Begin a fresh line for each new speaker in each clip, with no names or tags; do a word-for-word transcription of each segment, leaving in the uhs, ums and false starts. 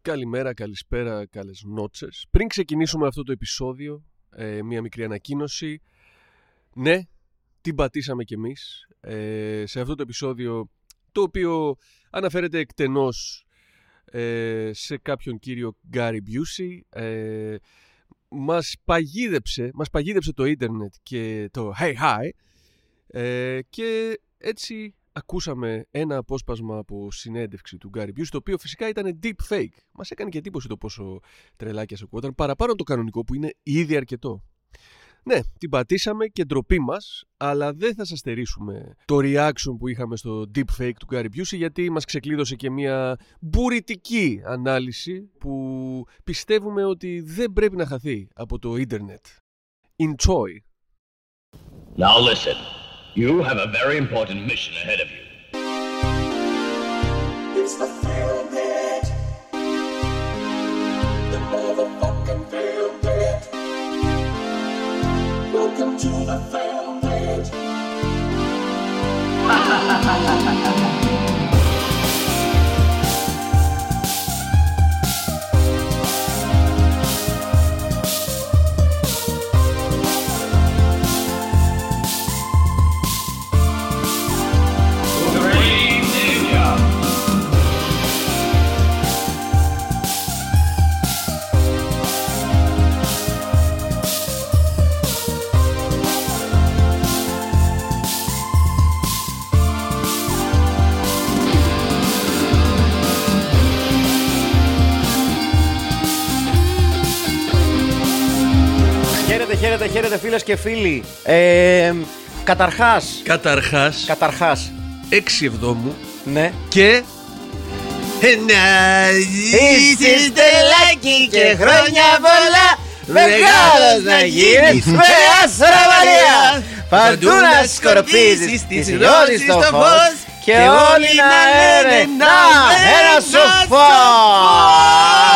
Καλημέρα, καλησπέρα, καλές νότσες. Πριν ξεκινήσουμε αυτό το επεισόδιο, ε, μία μικρή ανακοίνωση. Ναι, την πατήσαμε κι εμείς ε, σε αυτό το επεισόδιο, το οποίο αναφέρεται εκτενώς ε, σε κάποιον κύριο Gary Busey. Ε, μας παγίδεψε, μας παγίδεψε το ίντερνετ και το hey hi ε, και έτσι ακούσαμε ένα απόσπασμα από συνέντευξη του Gary Busey, το οποίο φυσικά ήταν deep fake. Μας έκανε και εντύπωση το πόσο τρελάκιας ακούγονταν, παραπάνω το κανονικό που είναι ήδη αρκετό. Ναι, την πατήσαμε και ντροπή μας, αλλά δεν θα σας στερήσουμε το reaction που είχαμε στο deepfake του Gary Busey, γιατί μας ξεκλείδωσε και μια μπουρητική ανάλυση που πιστεύουμε ότι δεν πρέπει να χαθεί από το ίντερνετ. Enjoy!
Now listen, you have a very important mission ahead of you.
It's the Film Net. The motherfucking Film Net. Welcome to the Film Net.
Χαίρετε, χαίρετε, χαίρετε φίλες και φίλοι. Ε, καταρχάς,
Καταρχάς,
καταρχάς,
έξι εβδόμου
ναι.
και...
Είσαι στελάκι και χρόνια πολλά, μεγάλος να γίνεις με άστρα βαριά, παντού να σκορπίζεις τη συνόδη στο φως και όλοι να λένε να, ένα σοφός.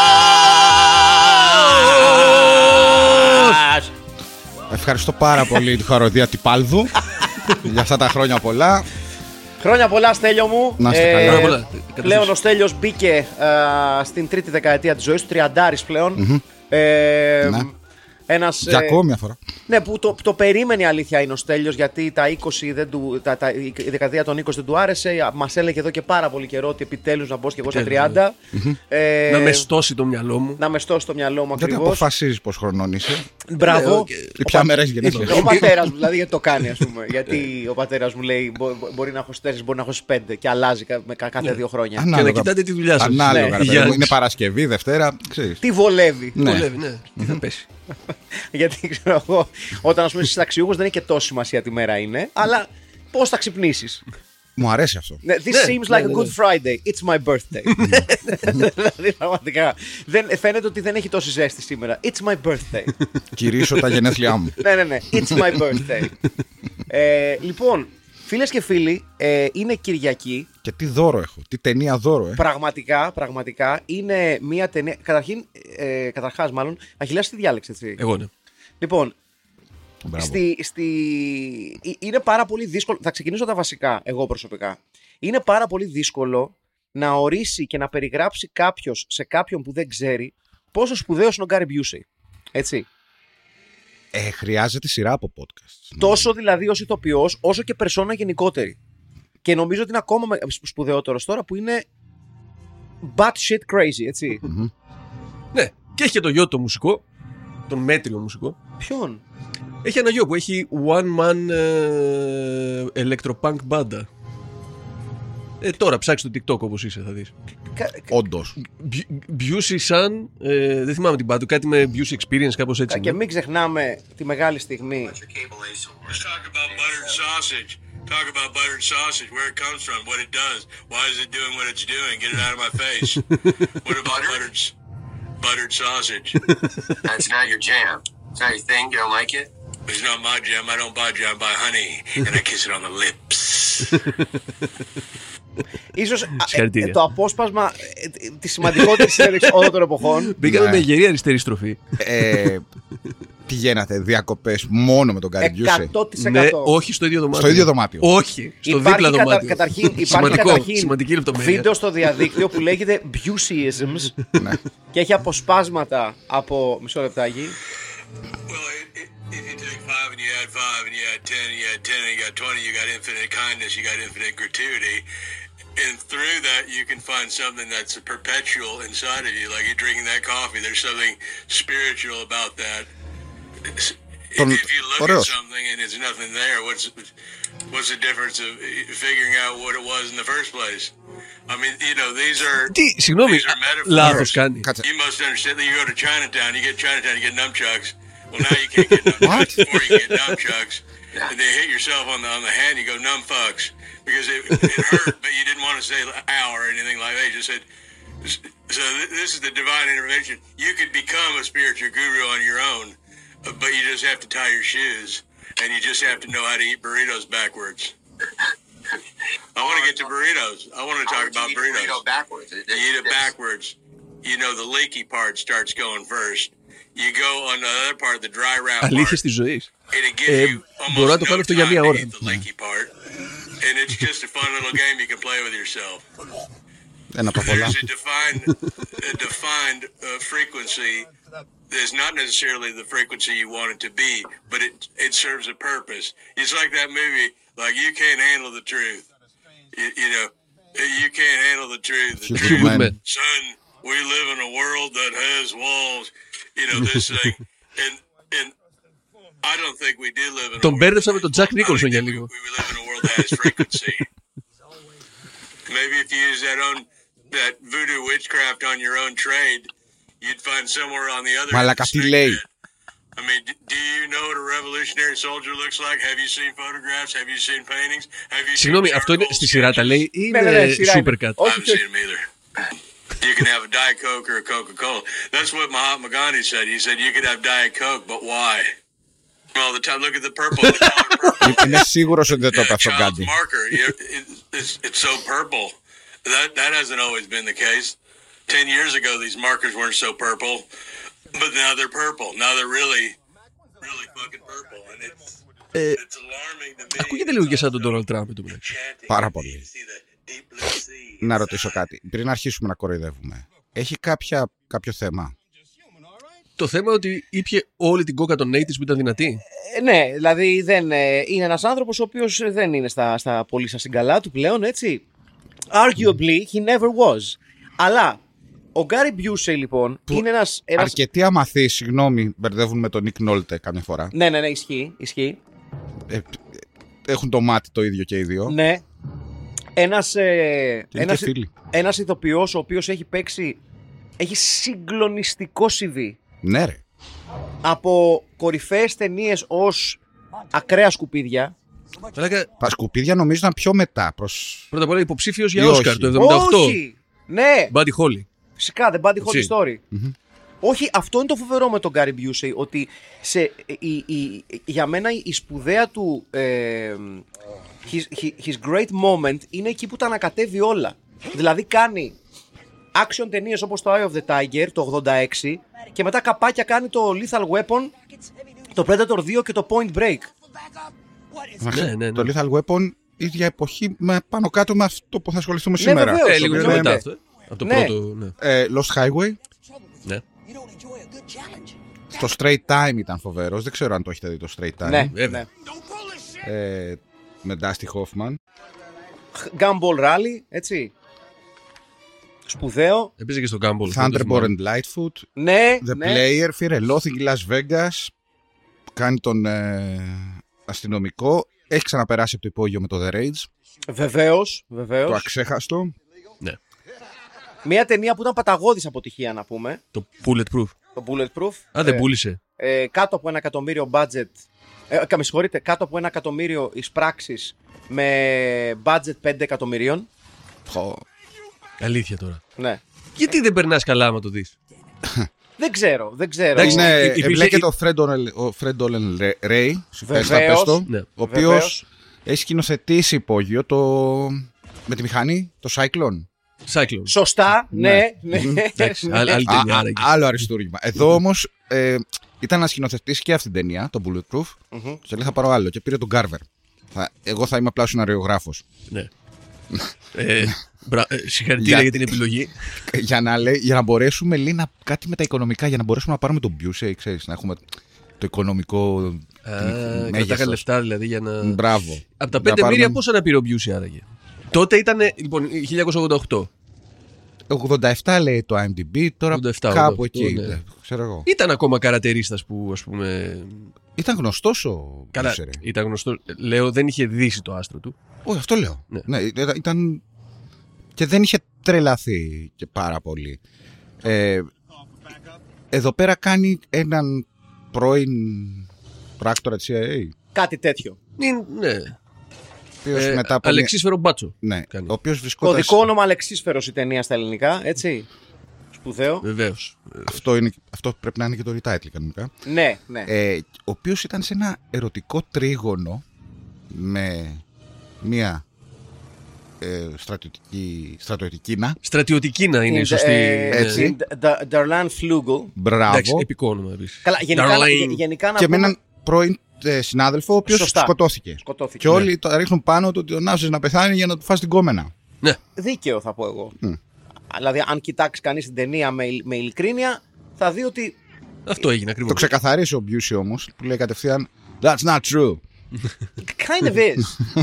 Ευχαριστώ πάρα πολύ τη χοροδία Τυπάλδου για αυτά τα χρόνια πολλά.
Χρόνια πολλά, Στέλιο μου.
Να είστε καλά.
Χρόνια πολλά.
Πλέον ο Στέλιος μπήκε α, στην τρίτη δεκαετία της ζωής του, τριαντάρης πλέον.
Mm-hmm.
Ε,
Ναι.
Ένας,
Για
ε,
ακόμη μια φορά.
Ναι, που το, το περίμενε, η αλήθεια είναι ο Στέλιος, γιατί τα είκοσι δεν του, τα, τα, η δεκαετία των είκοσι δεν του άρεσε. Μας έλεγε εδώ και πάρα πολύ καιρό ότι επιτέλους να μπω και εγώ στα τριάντα. Ε,
να με στώσει το μυαλό μου.
να με στώσει το μυαλό μου
Γιατί
ακριβώς.
αποφασίζεις πως χρονών είσαι
Μπράβο.
Ναι,
ή ποια μέρα έχεις γεννήθει.
Ο πατέρας μου, δηλαδή, γιατί το κάνει, ας πούμε. Γιατί ο πατέρας μου λέει: μπο- μπορεί να έχω τέσσερις, μπορεί να έχω πέντε και αλλάζει κα- με κα- κάθε δύο χρόνια.
Και να κοιτάτε τη δουλειά σας.
Ανάλογα,
Ναι.
ρε παιδί
Για-
μου. Είναι Παρασκευή, Δευτέρα, ξέρεις.
Τι βολεύει.
Ναι.
Βολεύει, ναι. Τι θα πέσει.
Γιατί ξέρω εγώ, όταν ας πούμε είσαι συνταξιούχος δεν έχει και τόση σημασία τι μέρα είναι, αλλά πώς θα ξυπνήσεις.
Μου αρέσει αυτό.
Ναι, This
Ναι,
seems
ναι,
like
ναι,
a
ναι.
good Friday. It's my birthday. Δηλαδή πραγματικά δεν, φαίνεται ότι δεν έχει τόση ζέστη σήμερα. It's my birthday.
Κηρύσω τα γενέθλιά μου.
Ναι, ναι, ναι. It's my birthday. ε, λοιπόν, φίλες και φίλοι, ε, είναι Κυριακή.
Και τι δώρο έχω, τι ταινία δώρο, ε.
Πραγματικά, πραγματικά είναι μια ταινία. Καταρχήν, ε, καταρχάς, μάλλον, Αχιλλέας τι διάλεξε, έτσι.
Εγώ ναι.
Λοιπόν,
Μπράβο.
στη, στη... ε- είναι πάρα πολύ δύσκολο. Θα ξεκινήσω τα βασικά, εγώ προσωπικά. Είναι πάρα πολύ δύσκολο να ορίσει και να περιγράψει κάποιος σε κάποιον που δεν ξέρει πόσο σπουδαίος είναι ο Gary Busey. Έτσι.
Ε, χρειάζεται σειρά από podcast.
Τόσο δηλαδή ως ηθοποιός, όσο και περσόνα γενικότερη. Και νομίζω ότι είναι ακόμα με- σπουδαιότερος τώρα που είναι batshit crazy, έτσι.
Ναι, και έχει και το γιο το μουσικό, τον μέτριο μουσικό.
Ποιον?
Έχει ένα γιο που έχει one man ε, electropunk μπάντα. Ε, τώρα ψάξεις το TikTok όπως είσαι θα δεις.
Κα-
Όντως.
Busey Sun, ε, δεν θυμάμαι την μπάντα, κάτι με Busey Experience κάπως έτσι.
Και
ναι.
μην ξεχνάμε τη μεγάλη στιγμή.
Let's talk about buttered sausage. Talk about buttered sausage, where it comes from, what it does, why is it doing what it's doing. Get it out of my face. What about buttered, s- buttered sausage?
That's not your jam. It's not your thing. You don't like it?
It's not my jam. I don't buy jam. I buy honey, and I kiss it on the lips.
Ίσως α,
Συγχαρητήρια.
ε, το απόσπασμα ε, τη σημαντικότερη συνέντευξη όλων των εποχών.
Μπήκαμε
Ναι.
με γερή αριστερή στροφή.
Ε, πηγαίνατε διακοπές μόνο με τον Γκάρι Μπιούσεϊ.
εκατό τοις εκατό.
Ναι, όχι στο ίδιο δωμάτιο.
Στο ίδιο δωμάτιο.
Όχι, στο
Υπάρχει
δίπλα
κατα-
δωμάτιο.
καταρχήν, υπάρχει
Σημαντικό,
καταρχήν
σημαντική λεπτομέρεια.
βίντεο στο διαδίκτυο που λέγεται Buseyisms
Ναι.
και έχει αποσπάσματα από. Μισό λεπτάκι.
Well, it, it, if you take five and you add five and you add ten and you add ten and you got twenty, you got infinite kindness, you got infinite gratuity. And through that, you can find something that's perpetual inside of you. Like you're drinking that coffee, there's something spiritual about that. If,
Τον-
if you look
ωραίος.
at something and there's nothing there, what's what's the difference of figuring out what it was in the first place? I mean, you know, these are
Τι, συγγνώμη,
these are metaphors.
λάθος κάνει.
Κάτσε.
You must understand that you go to Chinatown, you get Chinatown, you get nunchucks. Well, now you can't get nunchucks. Or you get nunchucks, and they hit yourself on the on the hand. You go numb fucks because it, it hurt, but you didn't want to say ow or anything like that. You just said. So th- this is the divine intervention. You could become a spiritual guru on your own, uh, but you just have to tie your shoes, and you just have to know how to eat burritos backwards. I want to get to burritos. I want to
How
talk
would you
about
eat a
burritos.
burrito backwards? It-
You eat it
it's-
backwards. You know, the leaky part starts going first. You go on the other part, the dry wrap part,
Αλήθειες της ζωής.
and it gives
Ε,
you
μπορώ να
almost
το
no
κάνω αυτό για
time
μία
to
ώρα.
eat the leaky part. And it's just a fun little game you can play with yourself.
Ένα από τα πολλά.
There's a defined, a defined uh, frequency. There's not necessarily the frequency you want it to be, but it it serves a purpose. It's like that movie, like you can't handle the truth. You, you know, you can't handle the truth. The
Few
truth.
good men.
Son, we live in a world that has walls. You know this thing, and and I don't think we do live in.
Τον
a world
μπέρδεψα με
that
τον
has
Jack
walls. I
Nicholson
think
για
we,
λίγο.
we live in a world that has frequency. Maybe if you use that own that voodoo witchcraft on your own trade, you'd find somewhere on the other.
Μαλάκα,
end of the
τι
street
λέει.
that- I mean, d- do you know what a revolutionary soldier looks like? Have you seen photographs? Have you seen paintings? Have you seen
Συγγνώμη, αυτό είναι
charcoal
στη σειρά τα
sketches?
λέει ή
Ναι, ναι, ναι,
είναι
σειρά είναι.
Supercut?
I
Όχι,
haven't
όχι.
seen them either. You can have a Diet Coke or a Coca-Cola. That's what Mahatma Gandhi said. He said you could have Diet Coke, but why? All the time. Look at the purple. The color purple.
Είμαι σίγουρος ότι δεν το είπε
Yeah,
αυτό
child's
κάτι.
marker. You- it- It's, it's so purple. That that hasn't always been the case. Ten years ago, these markers weren't so purple, but now they're purple. Now they're really, really fucking purple, and it's
Ε,
it's alarming to me.
ακούγεται λίγο και σαν τον Donald Trump, το μεταξύ.
Chanting.
Πάρα πολύ.
See the deep blue sea.
Να ρωτήσω κάτι. Πριν αρχίσουμε να κοροϊδεύουμε, έχει κάποια, κάποιο θέμα?
Το θέμα ότι ήπιε όλη την κόκα των ογδόντα που ήταν δυνατή.
Ε, ναι, δηλαδή δεν, ε, είναι ένας άνθρωπος ο οποίος δεν είναι στα, στα πολύ σας συγκαλά του πλέον, έτσι. Arguably, he never was. Αλλά ο Γκάρι Μπιούσεϊ λοιπόν είναι ένας... ένας...
Αρκετοί αμαθείς, συγγνώμη, μπερδεύουν με τον Νικ Νόλτε καμιά φορά.
Ναι, ναι, ναι, ισχύει, ισχύει.
Ε, έχουν το μάτι το ίδιο και οι δύο.
Ναι. Ένας, ε,
Και είναι
ένας,
και φίλοι.
ένας ηθοποιός ο οποίος έχει παίξει, έχει συγκλονιστικό σι βι.
Ναι, ρε.
Από κορυφαίες ταινίες ως ακραία σκουπίδια.
Μαλάκα,
Τα σκουπίδια νομίζω ήταν πιο μετά. Προς...
πρώτα απ' όλα υποψήφιος για
Ή
Όσκαρ
όχι.
το εβδομήντα οκτώ.
Όχι! Ναι,
Buddy Holly.
φυσικά, The Buddy Holly
Έτσι.
Story. Όχι, αυτό είναι το φοβερό με τον Γκάρι Μπιούσεϊ, ότι σε, η, η, για μένα η σπουδαία του ε, his, his, his great moment είναι εκεί που τα ανακατεύει όλα. Δηλαδή κάνει action ταινίες όπως το Eye of the Tiger το ογδόντα έξι και μετά καπάκια κάνει το Lethal Weapon, το Predator δύο και το Point Break.
Ναι, ναι, ναι.
Το Lethal Weapon, ίδια εποχή, με πάνω κάτω με αυτό που θα ασχοληθούμε
Ναι,
σήμερα.
βεβαίως.
Ε, λίγο
Το
πιο
οποίο
μετά
είναι,
αυτό. ε. Από το
Ναι.
πρώτο, ναι.
ε, Lost Highway.
Ναι.
Το Straight Time ήταν φοβερός. Δεν ξέρω αν το έχετε δει το Straight Time.
Ναι,
βέβαια.
ναι.
Ε, με Dusty Hoffman.
Gumball Rally, έτσι. Σπουδαίο.
Έπαιζε και στο Gumball.
Thunderbolt and Lightfoot.
Ναι,
The
ναι.
Player. Φιρελώθηκε Las Vegas. Κάνει τον ε, αστυνομικό. Έχει ξαναπεράσει από το υπόγειο με το The Rage.
Βεβαίως,
Το
βεβαίως.
αξέχαστο.
Ναι.
Μια ταινία που ήταν παταγώδης αποτυχία, να πούμε.
Το Bulletproof.
Το Bulletproof.
Α, δεν
Ε,
πούλησε.
ε, κάτω από ένα εκατομμύριο budget. Ε, κα- με συγχωρείτε, κάτω από ένα εκατομμύριο εισπράξεις με budget πέντε εκατομμυρίων.
Χω.
Αλήθεια τώρα.
Ναι.
Γιατί δεν περνάς καλά άμα το δεις.
Δεν ξέρω, δεν ξέρω.
Εντάξει,
Είναι,
υ- υπήρχε-
εμπλέκεται ο Fred Olen- ο Fred Olen Ray,
Βεβαίως.
το,
Ναι.
ο οποίος
Βεβαίως.
έχει σκηνοθετήσει υπόγειο το, Με τη μηχανή, το Cyclone.
Cyclone.
Σωστά, ναι. ναι.
Εντάξει, άλλη άλλη ταινία.
Α,
άρα
α,
εκεί.
άλλο αριστούργημα. Εδώ όμως ε, ήταν να σκηνοθετήσει και αυτή την ταινία, το Bulletproof.
Μμμ.
Και λέει θα πάρω άλλο και πήρε τον Garver. Θα, εγώ θα είμαι απλά ο σεναριογράφος.
Ναι. ε, μπρα, ε, συγχαρητήρια
Για-
για την επιλογή.
για, να, λέει, για να μπορέσουμε λέει, να, κάτι με τα οικονομικά, για να μπορέσουμε να πάρουμε τον Busey, ξέρεις, να έχουμε το οικονομικό
Α,
μέγεθος.
κρατάγα λεφτά δηλαδή για να.
Μπράβο.
Από τα
Να
πέντε
πάρουμε
μοίρια πόσα να πήρε ο Busey άραγε. Τότε ήταν, λοιπόν, χίλια εννιακόσια ογδόντα οκτώ.
ογδόντα επτά λέει το IMDb, τώρα
ογδόντα επτά,
κάπου
ογδόντα οκτώ,
εκεί.
ναι.
είναι, Ξέρω εγώ.
Ήταν ακόμα καρατερίστας που, ας πούμε.
Ήταν γνωστός ο
Καλά,
Busey, ρε.
ήταν γνωστό. Λέω, δεν είχε δύσει το άστρο του.
Όχι, αυτό λέω.
Ναι.
Ναι, ήταν- ήταν. Και δεν είχε τρελαθεί και πάρα πολύ. Ε, εδώ πέρα κάνει έναν πρώην πράκτορα της σι άι έι.
Κάτι τέτοιο.
Είναι- Ναι.
Ο οποίος
Ε,
μετά από.
Αλεξίσφαιρο Μπάτσο.
Ναι,
κάνει.
ο οποίος βρισκόταν.
Κωδικό όνομα Αλεξίσφαιρος η ταινία στα ελληνικά, έτσι. Σπουδαίο.
Βεβαίως.
Αυτό, είναι, αυτό πρέπει να είναι και το retitle κανονικά.
Ναι, ναι.
Ε, ο οποίος ήταν σε ένα ερωτικό τρίγωνο με μία ε, στρατιωτική, στρατιωτικίνα.
Στρατιωτική να είναι η
In
σωστή.
the- ε,
ναι.
έτσι.
in the- Darlan Flugel.
Μπράβο.
Εντάξει, επικό όνομα επίσης.
Καλά, γενικά,
Darlene.
γε- γενικά να
Και με
πούμε,
έναν πρώην ε, συνάδελφο, ο οποίος
Σωστά.
σκοτώθηκε.
σκοτώθηκε.
Και όλοι το ρίχνουν πάνω του ότι ο Ναύσης να πεθάνει για να του φας την κόμενα.
Ναι.
Δίκαιο θα πω εγώ.
Μμ.
Δηλαδή, αν κοιτάξει κανείς την ταινία με, με ειλικρίνεια, θα δει ότι
Αυτό έγινε ακριβώς.
Το ξεκαθαρίσει ο Busey όμως, που λέει κατευθείαν That's not true.
kind of is.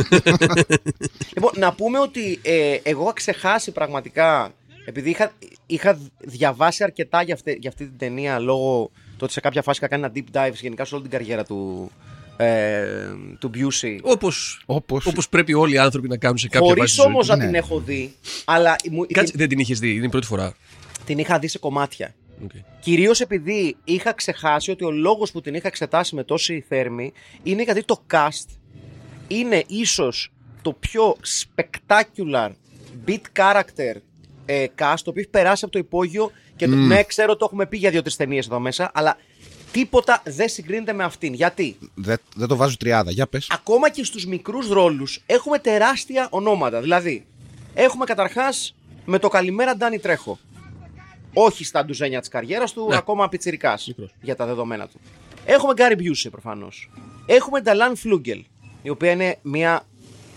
Λοιπόν, να πούμε ότι ε, εγώ είχα ξεχάσει πραγματικά, επειδή είχα, είχα διαβάσει αρκετά για αυτή, για αυτή την ταινία λόγω το ότι σε κάποια φάση είχα κάνει ένα deep dive γενικά σε όλη την καριέρα του, ε, του Busey.
Όπως,
Όπως
όπως πρέπει όλοι οι άνθρωποι να κάνουν σε κάποια βάση.
Χωρίς
της ζωής
όμως
τους.
να
Ναι.
την έχω δει, αλλά μου-
Κάτσε,
την,
δεν την είχες δει, είναι η πρώτη φορά.
την είχα δει σε κομμάτια.
Okay.
Κυρίως επειδή είχα ξεχάσει ότι ο λόγος που την είχα εξετάσει με τόση θέρμη είναι γιατί το cast είναι ίσως το πιο spectacular beat character ε, cast το οποίο έχει περάσει από το υπόγειο και το, ναι, ξέρω το έχουμε πει για δύο-τρεις ταινίες εδώ μέσα, αλλά τίποτα δεν συγκρίνεται με αυτήν. Γιατί
δεν, δεν το βάζω τριάδα. Για πες.
ακόμα και στους μικρούς ρόλους έχουμε τεράστια ονόματα. Δηλαδή, έχουμε καταρχάς με το καλημέρα Ντάνι Τρέχο. Όχι στα ντουζένια της καριέρας του,
Ναι.
ακόμα πιτσιρικάς
Μικρός.
για τα δεδομένα του. Έχουμε Γκάρι Μπιούσι προφανώς. Έχουμε Νταλάν Φλούγκελ, η οποία είναι μια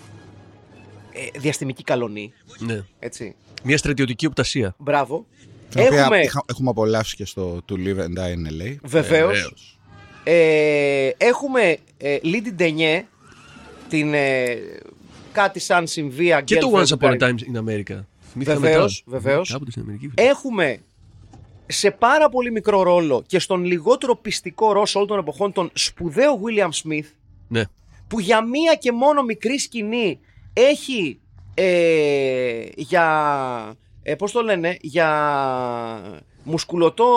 ε, διαστημική καλονή.
Ναι.
Έτσι.
Μια στρατιωτική οπτασία.
Μπράβο.
Την οποία
Έχουμε,
είχα- έχουμε απολαύσει και στο To Live and Die in ελ έι.
βεβαίως,
Βεβαίως.
ε, έχουμε ε, Λίντι Ντενιέ, την ε, κάτι σαν συμβία
Και το Once Upon a Time in America. Θυμήθηκα
Βεβαίως,
μετά.
βεβαίως.
Κάποτε στην Αμερική.
Έχουμε σε πάρα πολύ μικρό ρόλο και στον λιγότερο πιστικό ρόλο όλων των εποχών τον σπουδαίο William Smith,
Ναι.
που για μία και μόνο μικρή σκηνή έχει ε, για ε, πώς το λένε, για μουσκουλωτό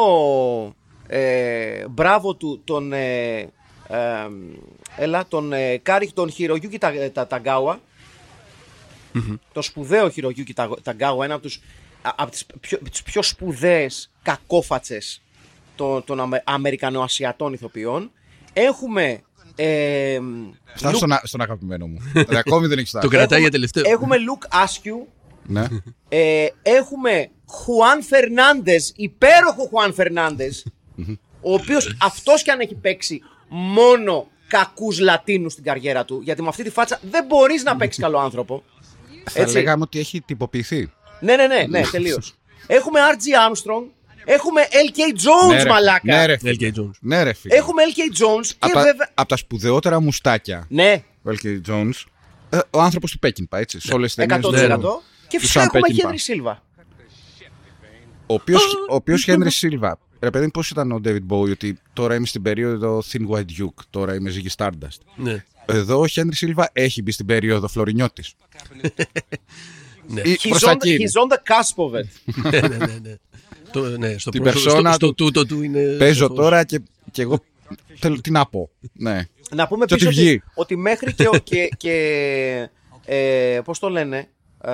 ε, μπράβο του τον ε, ε, έλα, τον ε, Κάρι, τον Χιρογιούκι τα, τα, Ταγκάουα, το σπουδαίο Χιρογιούκι Ταγκάουα, ένα από τους, α- από τις πιο, τις πιο σπουδαίες κακόφατσες των, των Αμε, Αμερικανοασιατών ηθοποιών. Έχουμε ε,
Φτάσω
Luke-
στον, α- στον αγαπημένο μου. Δηλαδή, ακόμη δεν έχει φτάσει.
Το κρατάει
έχουμε-
για τελευταίο.
Έχουμε Luke Askew.
Ναι.
Ε, έχουμε Χουάν Φερνάντες, υπέροχο Χουάν Φερνάντες, ο οποίος αυτός κι αν έχει παίξει μόνο κακούς Λατίνους στην καριέρα του, γιατί με αυτή τη φάτσα δεν μπορείς να παίξεις καλό άνθρωπο.
Θα λέγαμε ότι έχει τυποποιηθεί.
Ναι, ναι, ναι, ναι, τελείως. Έχουμε αρ τζι Armstrong, έχουμε ελ κέι Jones,
Ναι, ρε,
μαλάκα.
ναι, ρε,
Ελ κέι Jones.
Ναι, ρε φίλε.
Έχουμε ελ κέι Jones και
Από τα,
βέβαια...
απ' τα σπουδαιότερα μουστάκια.
Ναι,
Ο ελ κέι Jones. Ε, ο άνθρωπος του Πέκινπα, έτσι. Σε όλες τις ταινίες.
εκατό τοις εκατό. Και
Του
φυσικά
Sam
έχουμε
Peckinpah.
Χένρι Σίλβα.
Ο οποίος, ο οποίος Χένρι Σίλβα. Ρε παιδί, πώς ήταν ο David Bowie, ότι τώρα είμαι στην περίοδο Thin White Duke, τώρα είμαι Ziggy Stardust.
Ναι.
Εδώ ο Χένρι Σίλβα έχει μπει στην περίοδο Φλωρινιώτης.
Ναι.
Ή
He's
προς
on,
τα
the,
εκεί είναι.
he's on the cusp of it.
ναι, ναι, ναι, ναι. Το, ναι, στο
Την
πρόσωπο-
περσόνα
στο, στο
του-
τούτο του είναι.
Παίζω
σαφώς.
τώρα και, και εγώ θέλω τι να πω. Ναι.
Να πούμε
Και
επίσης
ότι
ότι,
βγει.
ότι μέχρι και, ο- και, και ε, πώς το λένε, ε,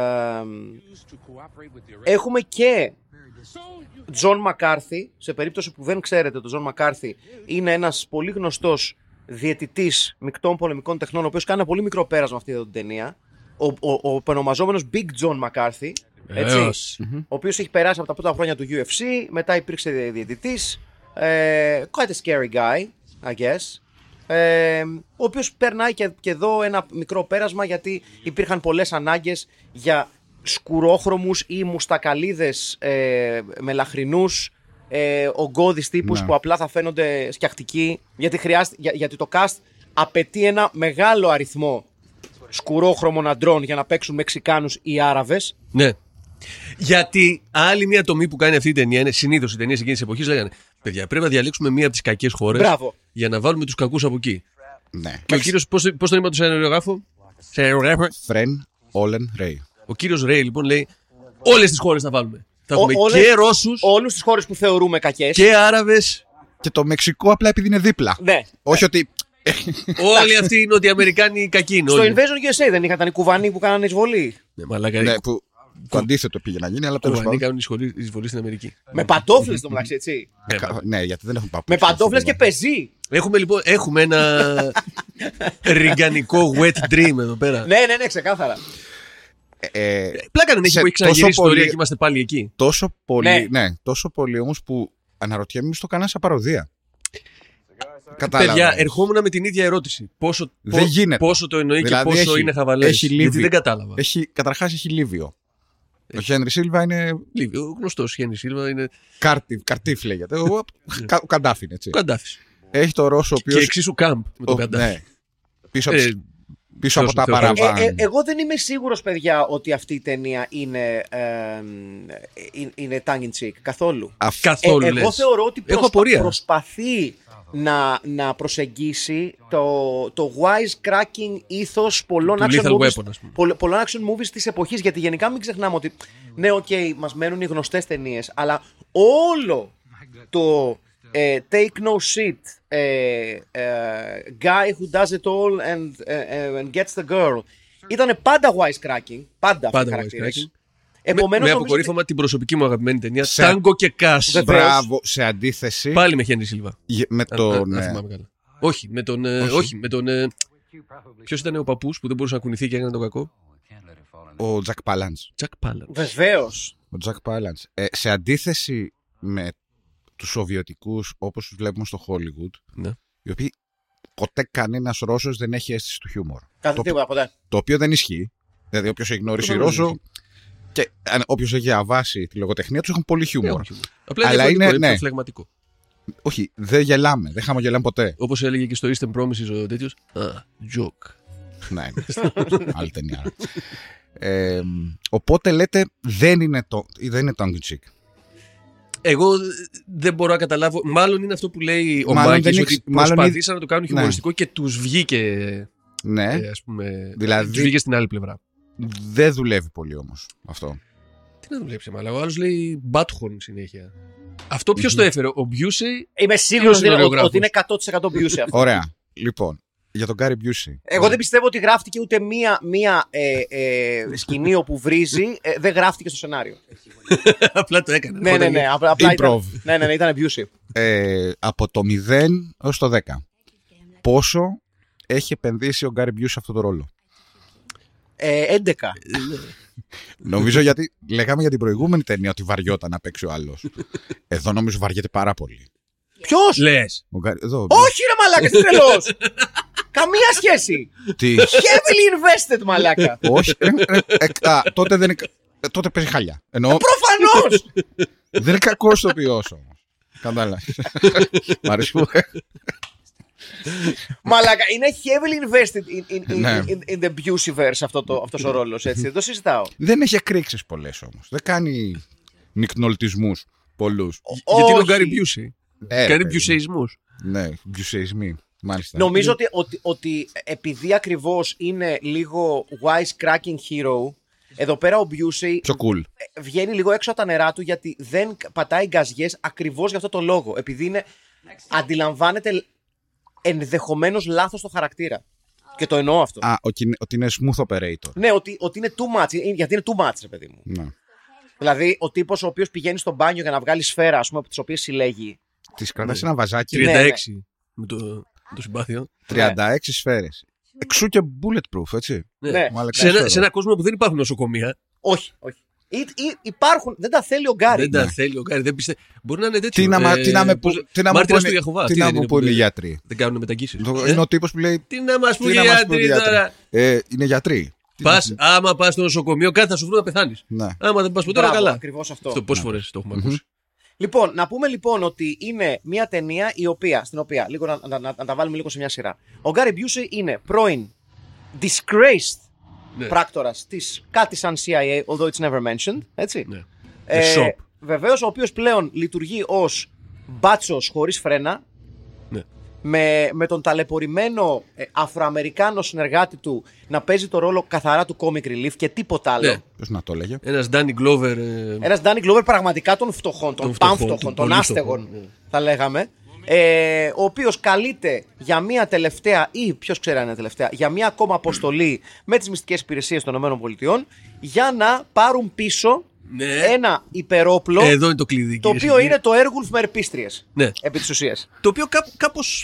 έχουμε και Τζον Μακάρθι, σε περίπτωση που δεν ξέρετε, το Τζον Μακάρθι είναι ένας πολύ γνωστός διαιτητής μεικτών πολεμικών τεχνών, ο οποίος κάνει ένα πολύ μικρό πέρασμα αυτή εδώ την ταινία. ο, ο, ο επωνομαζόμενος Big John McCarthy, έτσι,
Mm-hmm.
ο οποίος έχει περάσει από τα πρώτα χρόνια του γιου εφ σι, μετά υπήρξε διαιτητής, ε, quite a scary guy, I guess, ε, ο οποίος περνάει και, και εδώ ένα μικρό πέρασμα γιατί υπήρχαν πολλές ανάγκες για σκουρόχρωμους ή μουστακαλίδες ε, μελαχρινούς, ε, ογκώδεις τύπους,
Ναι.
που απλά θα φαίνονται σκιαχτικοί, γιατί, χρειάζεται, για, γιατί το cast απαιτεί ένα μεγάλο αριθμό σκουρόχρωμων αντρών για να παίξουν Μεξικάνους ή Άραβες.
Ναι. Γιατί άλλη μια τομή που κάνει αυτή η ταινία είναι συνήθως οι ταινίες εκείνης της εποχής λέγανε παιδιά, πρέπει να διαλέξουμε μία από τις κακές χώρες
Μπράβο.
για να βάλουμε τους κακούς από εκεί.
Ναι.
Και ο κύριος, πώς, πώς τον είπα το σεναριογράφο, σεναριογράφο,
Φρεν Όλεν Ρέι.
ο κύριος Ρέι λοιπόν λέει όλες τις χώρες να βάλουμε. Θα έχουμε
Ο- όλες-
και Ρώσους
Όλους τις χώρες που θεωρούμε κακές.
και Άραβες.
Και το Μεξικό απλά επειδή είναι δίπλα.
Ναι.
Όχι ότι.
Όλοι αυτοί οι Νοτιοαμερικάνοι κακοί είναι
Στο
όλοι.
Invasion γιου ες έι δεν είχαν οι κουβανοί που κάνανε εισβολή.
Ναι, μαλάκα,
Ναι,
οι
που το αντίθετο πήγε να γίνει, αλλά τέλος
κουβανοί
πάντων.
κάνουν εισβολή- εισβολή στην Αμερική.
Με παντόφλες το μεταξύ, έτσι.
Κα- Ναι, γιατί δεν έχουν παππούτσια.
Με παντόφλες και πεζί.
Έχουμε λοιπόν έχουμε ένα ριγκανικό wet dream εδώ πέρα.
Ναι, ναι, ναι, ξεκάθαρα.
Ε,
Πλάκα δεν έχει
σε
που έχει ξαναγυρίσει
τόσο
ιστορία
πολύ-
και είμαστε πάλι εκεί.
τόσο πολύ,
Ναι.
ναι. τόσο πολύ όμως που αναρωτιέμαι μήπως το κάνανε σαν παροδία. Κατάλαβα.
Παιδιά, ερχόμουν με την ίδια ερώτηση. Πόσο,
Δεν
πο-
γίνεται.
πόσο το εννοεί
Δηλαδή,
και πόσο
έχει-
είναι χαβαλές.
έχει
Γιατί
λίβει.
δεν κατάλαβα.
Έχει, καταρχάς έχει Λίβιο. Ο Χένρι Σίλβα είναι
Λίβι, ο γνωστός Χένρι Σίλβα είναι
κάρτι, καρτίφ λέγεται. Ο, κα- ο Καντάφη είναι έτσι.
ο Καντάφης.
Έχει το Ρώσο ο
Και
οποίος.
εξίσου κάμπ με τον
ο-
Καντάφη.
ναι. Πίσω, από,
Ε,
τις- πίσω από
Θεός
τα
μου, Θεός μου.
παραβάν.
Ε, ε, εγώ δεν είμαι σίγουρος, παιδιά, ότι αυτή η ταινία είναι, ε, ε, είναι tongue in cheek. Καθόλου.
Αυ-
Καθόλου
Ε, εγώ
λες.
θεωρώ ότι
Έχω
προσπα-
απορία.
προσπαθεί να, να προσεγγίσει το, το wisecracking ήθος πολλών
Του
action,
Lethal
movies,
Weapon, ας πούμε.
πολλ- πολλών action movies της εποχής. Γιατί γενικά μην ξεχνάμε ότι ναι, οκ, μας μένουν οι γνωστές ταινίες, αλλά όλο το ε, take no shit, ε, ε, guy who does it all and, ε, and gets the girl ήταν πάντα wisecracking, πάντα, αυτοί οι
Πάντα
χαρακτήρες.
wisecracking.
Επομένως,
με
νομίζω
αποκορύφωμα την προσωπική μου αγαπημένη ταινία
Σε-
Τάγκο και Κάσ.
Βεβαίως.
Μπράβο, σε αντίθεση
Πάλι με Χένρι Σίλβα.
γε- με
Αν-
τον.
αν- αν
ε,
θυμάμαι καλά. Όχι, με τον. ε,
Όχι.
όχι, με τον. ε, Ποιος ήταν ο παππούς που δεν μπορούσε να κουνηθεί και έκανε τον κακό.
Ο Τζακ Πάλαντς.
Τζακ Πάλαντ.
βεβαίως.
Ο Τζακ Πάλαντς. Ε, σε αντίθεση με τους Σοβιετικούς όπως τους βλέπουμε στο Hollywood,
Ναι.
οι οποίοι ποτέ κανένας Ρώσος δεν έχει αίσθηση του χιούμορ.
Κάθε
Το,
τίποτα ποτέ.
το οποίο δεν ισχύει. Δηλαδή, όποιος έχει γνωρίσει
Προφανώς δεν
Ρώσο και αν- όποιος έχει αβάσει τη λογοτεχνία τους έχουν πολύ χιούμορ.
Απλά
Αλλά
είναι,
είναι-
είναι
ναι.
φλεγματικό.
Όχι, δεν γελάμε, δεν χαμογελάμε ποτέ.
Όπως έλεγε και στο Eastern Promises ο τέτοιος. Α, joke.
Ναι, άλλη ταινία. Ε, οπότε λέτε δεν είναι το, δεν είναι το tongue in cheek.
Εγώ ε, δεν μπορώ να καταλάβω. Μάλλον είναι αυτό που λέει ο
Μάλλον
Μάκης,
δεν
ότι
έχεις- μάλλον
προσπαθήσαν να το κάνουν
Ναι.
χιουμοριστικό και τους βγήκε.
Ναι,
Ε, ας πούμε,
Δηλαδή-
τους βγήκε στην άλλη πλευρά.
δεν δουλεύει πολύ όμως αυτό.
Τι να δουλέψει, αλλά ο άλλος λέει Butthorn συνέχεια. Αυτό ποιος το έφερε, ο Busey.
Είμαι σίγουρος ότι,
σεναριογράφος.
ότι είναι εκατό τοις εκατό Busey αυτό.
Ωραία. Λοιπόν, για τον Γκάρι Μπιούσι.
Εγώ δεν πιστεύω ότι γράφτηκε ούτε μία, μία ε, ε, σκηνή όπου βρίζει, ε, δεν γράφτηκε στο σενάριο.
Απλά το έκανε.
ναι, ναι, ναι. Απλά, απλά ήταν,
Improv.
ναι, ναι, ναι, ήταν Busey.
Ε, από το μηδέν έως το δέκα. Πόσο έχει επενδύσει ο Γκάρι Μπιούσι σε αυτό το ρόλο?
Ε, έντεκα.
Νομίζω γιατί λέγαμε για την προηγούμενη ταινία ότι βαριόταν να παίξει ο άλλος. Εδώ νομίζω βαριέται πάρα πολύ.
Ποιος?
Λες.
Ο Γκάρι, εδώ,
Όχι ρε μαλάκα, τι τρελός. Καμία σχέση.
τι,
Heavily invested μαλάκα.
όχι, ε, ε, ε, α, τότε δεν είναι, ε, τότε παίζει χαλιά. Εννοώ,
Προφανώς.
δεν είναι κακός ηθοποιός όμως. Κατάλαβες. Μ' αρέσει που...
Μαλάκα, είναι heavily invested in, in, in,
Ναι.
in, in the Buseyverse αυτό το, αυτός ο ρόλος, έτσι. Δεν το συζητάω.
Δεν έχει εκρήξεις πολλές όμως. Δεν κάνει νυκνολτισμούς πολλούς.
Γιατί είναι ο
Όχι.
Γκάρι Busey.
Ε,
Κάνει
παιδί.
μπιουσεϊσμούς.
Ναι, μπιουσεϊσμοί. Μάλιστα.
Νομίζω ότι, ότι, ότι επειδή ακριβώς είναι λίγο wisecracking hero, εδώ πέρα ο Busey
Πιο cool.
βγαίνει λίγο έξω από τα νερά του γιατί δεν πατάει γκαζιές ακριβώς για αυτό το λόγο. Επειδή είναι, αντιλαμβάνεται ενδεχομένως λάθος το χαρακτήρα. Και το εννοώ αυτό.
Α, ότι είναι- ότι είναι smooth operator.
Ναι, ότι, ότι είναι too much, ε, γιατί είναι too much, ρε παιδί μου.
Ναι.
Δηλαδή, ο τύπος ο οποίος πηγαίνει στο μπάνιο για να βγάλει σφαίρα, ας πούμε, από τις οποίες συλλέγει.
Της κρατάς ένα βαζάκι.
Ναι,
τριάντα έξι με το, με το συμπάθειο.
τριάντα έξι σφαίρες. Εξού και bulletproof, έτσι.
Ναι.
Ναι.
Μαλακά
Σε, ένα,
ξέρω.
σε ένα κόσμο που δεν υπάρχουν νοσοκομεία.
Όχι, όχι. Ή, ή, υπάρχουν, δεν τα θέλει ο Γκάρι.
Δεν τα θέλει ο Γκάρι. Δεν πιστε... Μπορεί να είναι τέτοιο.
Τι να, μα-
ε,
τι να με
πώς-
πού- τι να μου
μάρτυρας
πούνε-
του Ιεχωβά.
τι
Τι
να
δεν
μου
είναι
πούνε
που
οι
δεν-
γιατροί.
Δεν κάνουν μεταγγίσεις.
Το-
Ε?
Είναι ο τύπος που λέει.
Τι να μας πούν
Τι
οι
να μας
γιατροί
πούνε οι γιατροί.
τώρα.
Ε, είναι γιατροί. Τι να-
Πας, άμα πας στο νοσοκομείο, κάτι θα σου βρουν να πεθάνεις.
Ναι.
Άμα δεν πας ποτέ, όλα
Μπράβο,
καλά.
ακριβώς αυτό.
Αυτό πόσες φορές το έχουμε ακούσει.
Λοιπόν, να πούμε λοιπόν ότι είναι μια ταινία η οποία, στην οποία, λίγο να, να, να, να τα βάλουμε λίγο σε μια σειρά. Ο Γκάρι Μπιούσεϊ είναι πρώην disgraced
Ναι.
πράκτορας της κάτι σαν σι άι έι, although it's never mentioned, έτσι.
Ναι.
Ε,
The Shop.
βεβαίως, ο οποίος πλέον λειτουργεί ως μπάτσος χωρίς φρένα,
Ναι.
με, με τον ταλαιπωρημένο ε, Αφροαμερικάνο συνεργάτη του να παίζει το ρόλο καθαρά του comic relief και τίποτα άλλο.
Ναι.
Ποιος να το έλεγε.
Ένας Danny Glover. ε,
Ένας Danny Glover πραγματικά των φτωχών, των
Των φτωχών,
πανφτωχών,
των
των
πολύ
άστεγων,
φτωχών, ναι.
θα λέγαμε. Ε, ο οποίος καλείται για μία τελευταία, ή ποιος ξέρει αν είναι τελευταία, για μία ακόμα αποστολή με τις μυστικές υπηρεσίες των ΗΠΑ για να πάρουν πίσω
Ναι.
ένα υπερόπλο
Εδώ είναι το κλειδί.
το
κυρίες και
οποίο
κύριοι.
είναι το Airwolf με ερπίστριες.
Ναι.
Επί της ουσίας.
Το οποίο κά, κάπως.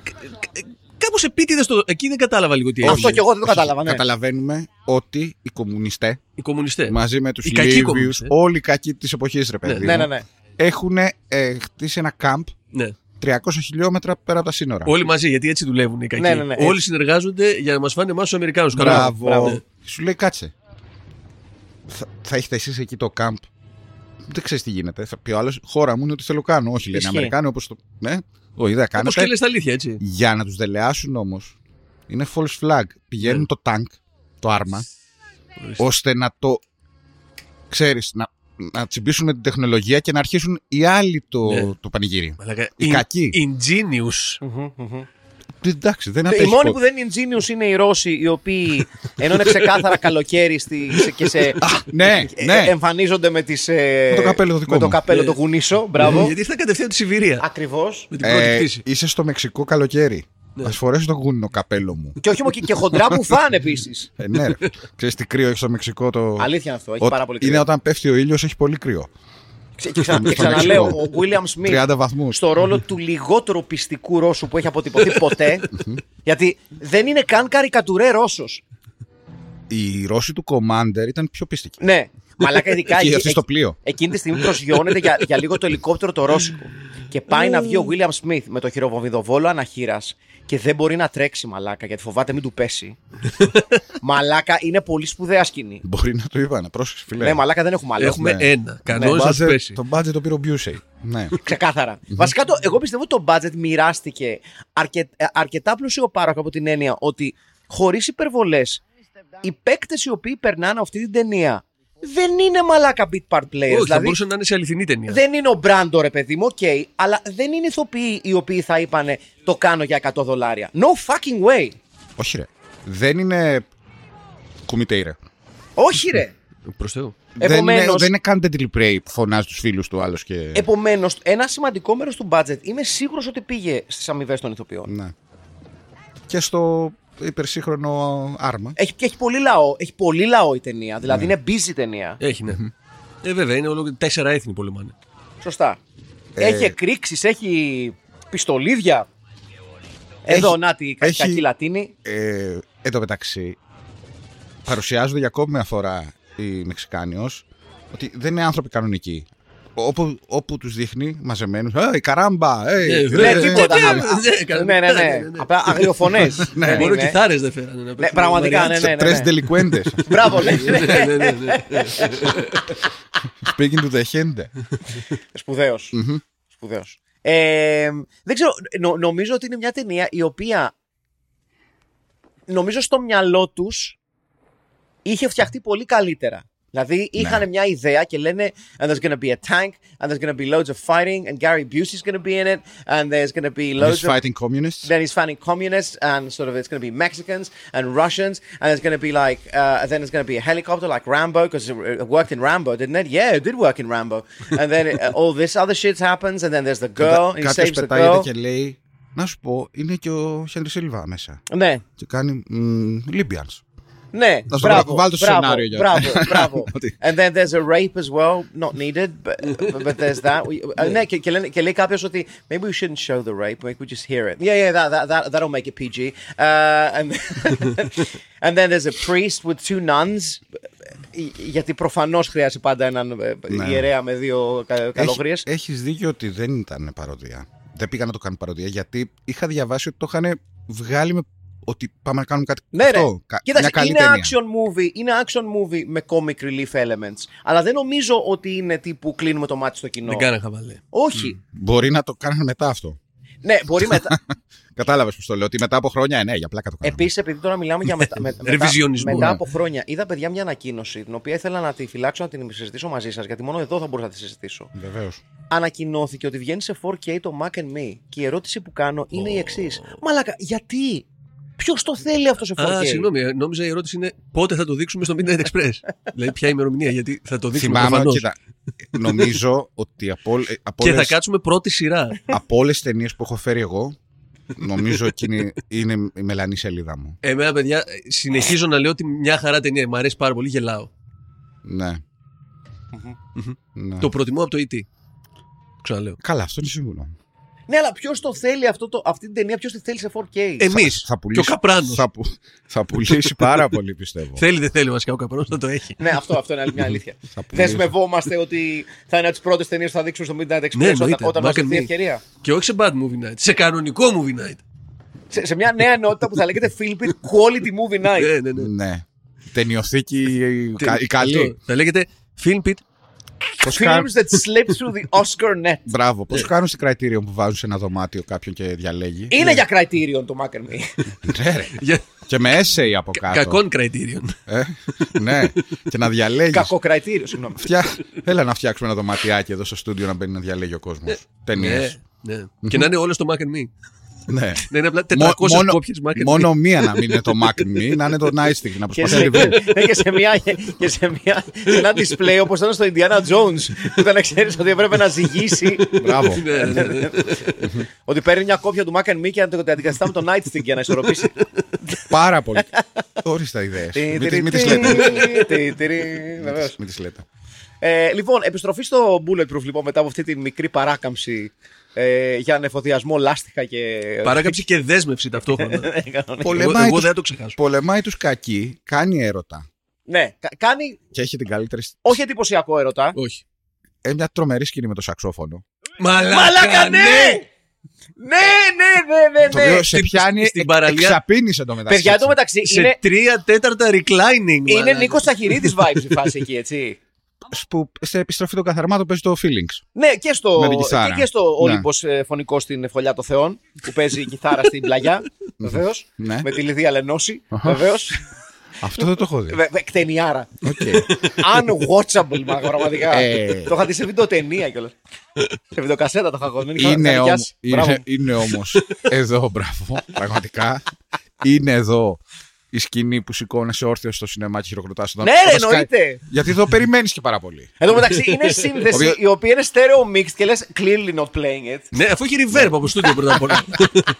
Κάπως επίτηδες το. Εκεί δεν κατάλαβα λίγο τι
Αυτό
έγινε.
κι εγώ δεν το κατάλαβα. Ναι.
Καταλαβαίνουμε ότι οι κομμουνιστές
Οι κομμουνιστές.
μαζί με τους
Οι κακοί
Λίβιους,
κομμουνιστές.
όλοι οι κακοί της εποχής, ρε παιδί.
Ναι,
μου,
ναι, ναι.
έχουν ε, χτίσει ένα κάμπ
Ναι.
τριακόσια χιλιόμετρα πέρα από τα σύνορα.
Όλοι μαζί, γιατί έτσι δουλεύουν οι κακοί.
Ναι, ναι, ναι,
Όλοι
έτσι.
συνεργάζονται για να μας φάνε εμάς τους Αμερικάνους. Καλά.
Μπράβο.
Μπράβο.
Σου λέει κάτσε. Θα, θα έχετε εσείς εκεί το κάμπ. Δεν ξέρεις τι γίνεται. Θα πει ο άλλος, χώρα μου είναι ότι θέλω κάνω. Όχι, λένε
Ισχύει.
Αμερικάνοι όπως το. Ναι, όχι, δεν
Όπως
κάνετε.
και λες τα αλήθεια, έτσι.
Για να τους δελεάσουν όμως, είναι false flag. Πηγαίνουν
Ναι.
το τάγκ, το άρμα, ώστε να το. Ξέρεις, να, να τσιμπήσουν με την τεχνολογία και να αρχίσουν οι άλλοι το,
Ναι.
το πανηγύρι.
Μαλάκα,
Οι
in-
κακοί.
Ingenious.
Μμμ, μμμ.
Εντάξει, δεν
Οι
απέχει.
μόνοι
πο-
που δεν είναι ingenious είναι οι Ρώσοι, οι οποίοι ενώ είναι ξεκάθαρα καλοκαίρι στη, σε- και σε,
Ναι,
ε,
ναι.
εμφανίζονται με, τις, ε,
Με το καπέλο το δικό
με το
μου.
καπέλο
Ε,
το γουνίσο. Μπράβο.
Γιατί ήρθα κατευθείαν από τη Σιβηρία.
Ακριβώς.
Με την πρώτη
Ε,
πτήση.
είσαι στο Μεξικό καλοκαίρι.
Ναι.
Ας φορέσω το γούνινο καπέλο μου.
Και όχι μόνο και, και χοντρά μου φάνε επίσης.
Ε, ναι, ρε. Ξέρεις τι κρύο έχει στο Μεξικό το.
Αλήθεια είναι αυτό. Έχει
Ό-
πάρα πολύ
Είναι
κρύο.
όταν πέφτει ο ήλιος, έχει πολύ κρύο.
Ξε- Και, ξα- και
στο
ξαναλέω,
Μεξικό.
ο William Smith
τριάντα βαθμούς.
στο ρόλο του λιγότερο πιστικού Ρώσου που έχει αποτυπωθεί ποτέ. Γιατί δεν είναι καν καρικατουρέ Ρώσος.
Οι Ρώσοι του Commander ήταν πιο πιστικοί.
Ναι. Μαλάκα ειδικά
Και
εκεί-
αυτοί στο
εκεί-
πλοίο.
εκείνη τη στιγμή προσγειώνεται για, για λίγο το ελικόπτερο το ρώσικο. Και πάει να βγει ο William Smith με το χειροβομβιδοβόλο αναχείρας και δεν μπορεί να τρέξει μαλάκα γιατί φοβάται μην του πέσει. Μαλάκα είναι πολύ σπουδαία σκηνή.
Μπορεί να το είπα, να πρόσεξε, φιλέ.
Ναι, μαλάκα δεν έχουμε άλλο.
Έχουμε
ναι.
ένα.
Το
Κανόνες να σου
budget-
πέσει.
Το budget το πήρε ο Busey. Ναι.
Ξεκάθαρα. Βασικά, το, εγώ πιστεύω ότι το budget μοιράστηκε αρκε, ε, αρκετά πλουσιοπάροχα από την έννοια ότι χωρίς υπερβολές, οι παίκτες οι οποίοι περνάνε αυτή την ταινία δεν είναι μαλάκα beat part players.
Όχι, θα
δηλαδή,
μπορούσε να είναι σε αληθινή ταινία.
δεν είναι ο Μπράντο, ρε παιδί μου, οκ, αλλά δεν είναι ηθοποιοί οι οποίοι θα είπανε το κάνω για εκατό δολάρια. No fucking way.
Όχι, ρε. Δεν είναι. Κουμιτέιρε.
Όχι, ρε.
Προς Θεού.
Δεν είναι,
Επομένως-
δεν είναι καν Deadly Prey που φωνάζει τους φίλους του άλλος και.
Επομένως, ένα σημαντικό μέρος του budget είμαι σίγουρος ότι πήγε στις αμοιβές των ηθοποιών.
Ναι. Και στο υπερσύγχρονο άρμα.
Έχει, και έχει πολύ λαό. Έχει πολύ λαό η ταινία. Δηλαδή
Ναι.
είναι busy ταινία.
Έχει, ναι. Ε, βέβαια, είναι όλο τέσσερα έθνη πολεμάνε.
Σωστά.
Ε,
Έχει εκρήξεις, έχει πιστολίδια. Εδώ, να τη κα-
έχει-
κακή Λατίνη.
Ε, εν τω μεταξύ, παρουσιάζονται για ακόμη μια φορά οι Μεξικάνοι ως ότι δεν είναι άνθρωποι κανονικοί. Όπου, όπου τους δείχνει μαζεμένους, «Ε, η καράμπα, ε,
Ε,
ε,
Ναι,
ε,
τίποτα.
ναι,
Α-
ναι, καλά.
Ναι, ναι, ναι. Απλά αγριοφωνές.
Ναι.
Δεν
Μόνο
είναι.
κιθάρες δεν φέρανε. να
Ναι,
παίξουν
πραγματικά, ναι,
μαριάτσι.
ναι.
Τρεις delinquentes.
Μπράβο, ναι.
Ναι, ναι, ναι, ναι, ναι.
Speaking to the gente.
Σπουδαίος. Σπουδαίος. Ε, δεν ξέρω, νο- νομίζω ότι είναι μια ταινία η οποία νομίζω στο μυαλό τους είχε φτιαχτεί πολύ καλύτερα. Δηλαδή είχαν μια ιδέα και λένε and there's going to be a tank and there's going to be loads of fighting and Gary Busey's going to be in it and there's going to be
He's
loads of
fighting communists.
then he's fighting communists and sort of it's going to be Mexicans and Russians and there's going to be like uh, then it's going to be a helicopter like Rambo because it, it worked in Rambo, didn't it? Yeah, it did work in Rambo. And then uh, all this other shit happens and then there's the girl and he
Κάποιος
saves the
πετάγεται
girl.
και λέει, να σου πω, είναι και ο Χένρι Σίλβα μέσα.
Ναι.
Και κάνει μ, Libyans. Να
Ναι,
σου
μπράβο,
βάλω το
μπράβο,
σενάριο για-
μπράβο, μπράβο.
Ότι-
And then there's a rape as well, not needed, but, but there's that. We- uh, ναι, και, και, λένε, και λέει κάποιος ότι maybe we shouldn't show the rape, maybe we just hear it. Yeah, yeah, that, that, that, that'll make it πι τζι. Uh, and, and then there's a priest with two nuns, γιατί προφανώς χρειάζεται πάντα έναν
Ναι.
ιερέα με δύο κα- καλόγριες.
Έχει, έχεις δίκιο ότι δεν ήταν παροδία. Δεν πήγαν να το κάνουν παροδία, γιατί είχα διαβάσει ότι το είχαν βγάλει με ότι πάμε να κάνουμε κάτι
Ναι,
αυτό.
ρε.
Κα-
Κοίταξε,
μια καλή
είναι
ταινία.
action movie, είναι action movie με comic relief elements. Αλλά δεν νομίζω ότι είναι τύπου κλείνουμε το μάτι στο κοινό.
Δεν κάνα χαβαλέ.
Όχι.
Μπορεί να το κάνουν μετά αυτό.
Ναι, μπορεί μετά.
Κατάλαβες πως το λέω, ότι μετά από χρόνια, ε, ναι, για πλάκα το κάνουμε.
Επίσης, επειδή τώρα μιλάμε για μετα... με- μετά,
Ρεβιζιονισμό.
μετά
Ναι.
από χρόνια, είδα παιδιά μια ανακοίνωση την οποία ήθελα να τη φυλάξω να την συζητήσω μαζί σας, γιατί μόνο εδώ θα μπορούσα να τη συζητήσω.
Βεβαίως.
Ανακοινώθηκε ότι βγαίνει σε φορ κέι το Mac and Me και η ερώτηση που κάνω είναι η εξής. Μαλάκα, γιατί? Ποιος το θέλει αυτό σε φορ κέι?
Α, συγγνώμη, ε, νόμιζα η ερώτηση είναι πότε θα το δείξουμε στο Midnight Express. Δηλαδή, ποια ημερομηνία, γιατί θα το δείξουμε
Θυμάμαι,
προφανώς.
κοίτα, νομίζω ότι από, όλ- από
Και θα
όλες,
κάτσουμε πρώτη σειρά.
από όλες τις ταινίες που έχω φέρει εγώ, νομίζω εκείνη είναι η μελανή σελίδα μου.
Εμένα, παιδιά, συνεχίζω να λέω ότι μια χαρά ταινία. Μ' αρέσει πάρα πολύ, γελάω.
Ναι. Ναι.
Το προτιμώ από το ι τι. Ξαναλέω.
Καλά, αυτό είναι σίγουρο.
Ναι, αλλά ποιος το θέλει αυτό το, αυτή την ταινία, ποιος τη θέλει σε φορ κέι?
Εμείς.
Θα
Και ο
πουλήσει,
Καπράνος.
θα, που- θα πουλήσει πάρα πολύ, πιστεύω.
Θέλει, δεν θέλει βασικά ο Καπράνος, θα το έχει.
Ναι, αυτό, αυτό είναι μια αλήθεια.
Θα πουλήσει.
Δεσμευόμαστε ότι θα είναι από τις πρώτες ταινίες που θα δείξουν στο Midnight Express
Ναι,
όταν,
εννοείται.
όταν μας
Back and
έρθει η
me.
ευκαιρία.
Και όχι σε bad movie night, σε κανονικό movie night.
Σε, σε μια νέα ενότητα που θα λέγεται Philip Quality Movie Night.
Ναι, ναι, ναι.
Ναι. Ταινιοθήκη η, κα- η καλή.
Αυτό. Θα λέγεται Film Pit.
Πώς κάνουν,
Films that slip through the Oscar net.
μπράβο, πώς κάνουν στην Criterion που βάζουν σε ένα δωμάτιο κάποιον και διαλέγει.
Είναι για Criterion το Mac and Me.
Ναι, ρε.
Για
Και με essay από κάτω.
κακόν criterion.
Ε, ναι, και να διαλέγει.
Κακό Criterion, συγγνώμη.
Φτιά... Έλα να φτιάξουμε ένα δωματιάκι εδώ στο στούντιο να μπαίνει να διαλέγει ο κόσμος. Ταινίες.
Ναι, ναι. Και να είναι όλο στο Mac and Me.
Ναι.
Να είναι απλά
Μο-
τετρακόσιες
μόνο,
κόπιες Mac and Me.
μόνο μία να μην είναι το Mac and Me, να είναι το Nightstick, να
Και
προσπαθεί
σε,
να review.
και σε, μια, και σε, μια, σε ένα display όπως ήταν στο Indiana Jones που ήταν να ξέρεις ότι έπρεπε να ζυγίσει
Μπράβο.
Ναι, ναι, ναι.
ότι παίρνει μια κόπια του Mac and Me και να το αντικαθιστά με το Nightstick για να ισορροπήσει.
Πάρα πολύ. Όριστα ιδέες. Μην τις- μην τις λέτε.
Βεβαίως.
Μην τις λέτε.
Ε, λοιπόν, επιστροφή στο Bulletproof λοιπόν, μετά από αυτή τη μικρή παράκαμψη ε, για ανεφοδιασμό λάστιχα και.
Παράκαψη και δέσμευση ταυτόχρονα. Εγώ,
Πολεμάει
εγώ
τους-
δεν θα το ξεχάσω.
Πολεμάει τους κακοί, κάνει έρωτα.
Ναι, κα- κάνει
Και έχει την καλύτερη. σ-
όχι εντυπωσιακό έρωτα.
Όχι.
ε, μια τρομερή σκηνή με το σαξόφωνο.
Μαλάκα, ναι!
Ναι, ναι, ναι, ναι,
Το
ναι.
οποίο σε
Στην-
πιάνει,
στην
εκ-
παραλία-
εξαπίνεις εντωμεταξύ.
Παιδιά, εδώ μεταξύ
Σε
είναι,
τρία τέταρτα reclining.
είναι
μαλάκα.
Νίκος Τσαχυρίδης vibes η φάση εκεί, έτσι.
Που σε επιστροφή των καθαρμάτων παίζει το feelings.
Ναι, και στο,
Με την κιθάρα.
και, και στο
Ναι.
Όλυμπος ε, φωνικό στην Φωλιά των Θεών που παίζει η κιθάρα στην πλαγιά. Βεβαίως.
Ναι.
Με τη Λιδία Λενώση. Βεβαίως.
Αυτό δεν το έχω δει.
Βε- βε- Κτενιάρα.
Οκ.
Unwatchable, μα πραγματικά.
Ε.
Το είχα δει σε βιντεοτενία κιόλας. Σε βιντεοκασέτα το είχα εγώ. δεν είχα-
Είναι,
είχα
όμω,
νοικιάσει. Μπράβο.
είναι, είναι όμως εδώ, μπράβο, πραγματικά. Είναι εδώ η σκηνή που σηκώνεσαι όρθιο στο σινεμά και χειροκροτάς. όταν-
Ναι, ρε,
όταν σκάει.
εννοείται.
Γιατί εδώ περιμένεις και πάρα πολύ.
Εν τω μεταξύ είναι σύνδεση
Οποίο-
η οποία είναι stereo mixed και λες clearly not playing it.
Ναι, αφού έχει reverb από στούντιο πρώτα απ' όλα.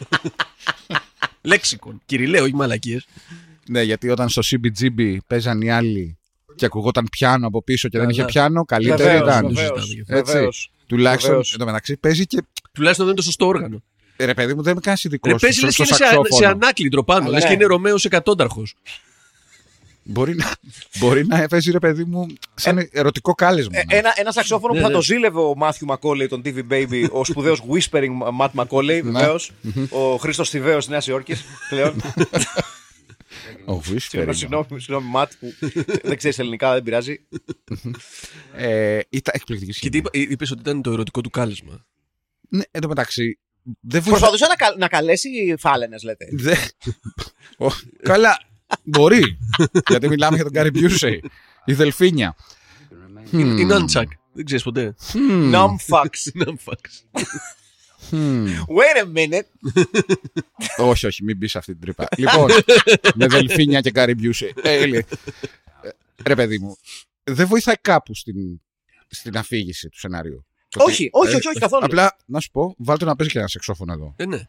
Λέξικον. Κυριλαίο, όχι μαλακίες.
Ναι, γιατί όταν στο σι μπι τζι μπι παίζαν οι άλλοι και ακουγόταν πιάνο από πίσω και δεν
Καλά.
είχε πιάνο, καλύτερη
Βεβαίως,
ήταν.
βεβαίως,
Έτσι.
βεβαίως.
Τουλάχιστον
Βεβαίως.
εν τω μεταξύ παίζει και.
Τουλάχιστον δεν είναι το σωστό όργανο.
Ε, Ρε παιδί μου, δεν με κάνει ειδικό
Ρε, παίζει λες και είναι σε, σε ανάκλητρο πάνω. Λες
ναι.
και είναι Ρωμαίος εκατόνταρχος.
Μπορεί να, μπορεί να παίζει, ρε παιδί μου, σαν ερωτικό κάλεσμα.
Ε, Ένα, ένα σαξόφωνο
Ναι,
που θα
ναι.
το ζήλευε ο Μάθιου Μακόλεϊ, τον τι βι Baby, ο σπουδαίος Whispering Matt Μακόλεϊ, βεβαίως. Ο Χρήστος Θηβαίος Νέας Υόρκης πλέον.
Ο Whispering.
Συγγνώμη, Συγγνώμη, συγγνώμη, Ματ, που δεν ξέρεις ελληνικά, δεν πειράζει.
Ε, ήταν εκπληκτική
Και
σκηνή.
τι είπα- είπες ότι ήταν το ερωτικό του κάλεσμα.
Ναι, εν τω μεταξύ. Δεν βοηθά...
Προσπαθούσε να, κα- να καλέσει φάλαινες, λέτε.
Δε... Ο- Καλά, μπορεί. Γιατί μιλάμε για τον Γκάρι Μπιούσεϊ. Η Δελφίνια.
Είναι Νάντσακ. Δεν ξέρεις ποτέ.
Numb fucks.
Νάμφαξ.
Wait a minute.
όχι, όχι, μην μπει σε αυτή την τρύπα. Λοιπόν, με Δελφίνια και Γκάρι Μπιούσεϊ. Ε, λέει, ε, ρε παιδί μου, δεν βοηθάει κάπου στην, στην αφήγηση του σενάριου. Το
Όχι,
ότι-
όχι,
ε,
όχι, όχι, καθόλου.
Απλά να σου πω, βάλτε να παίζει και ένα σεξόφωνο εδώ.
Ε, ναι.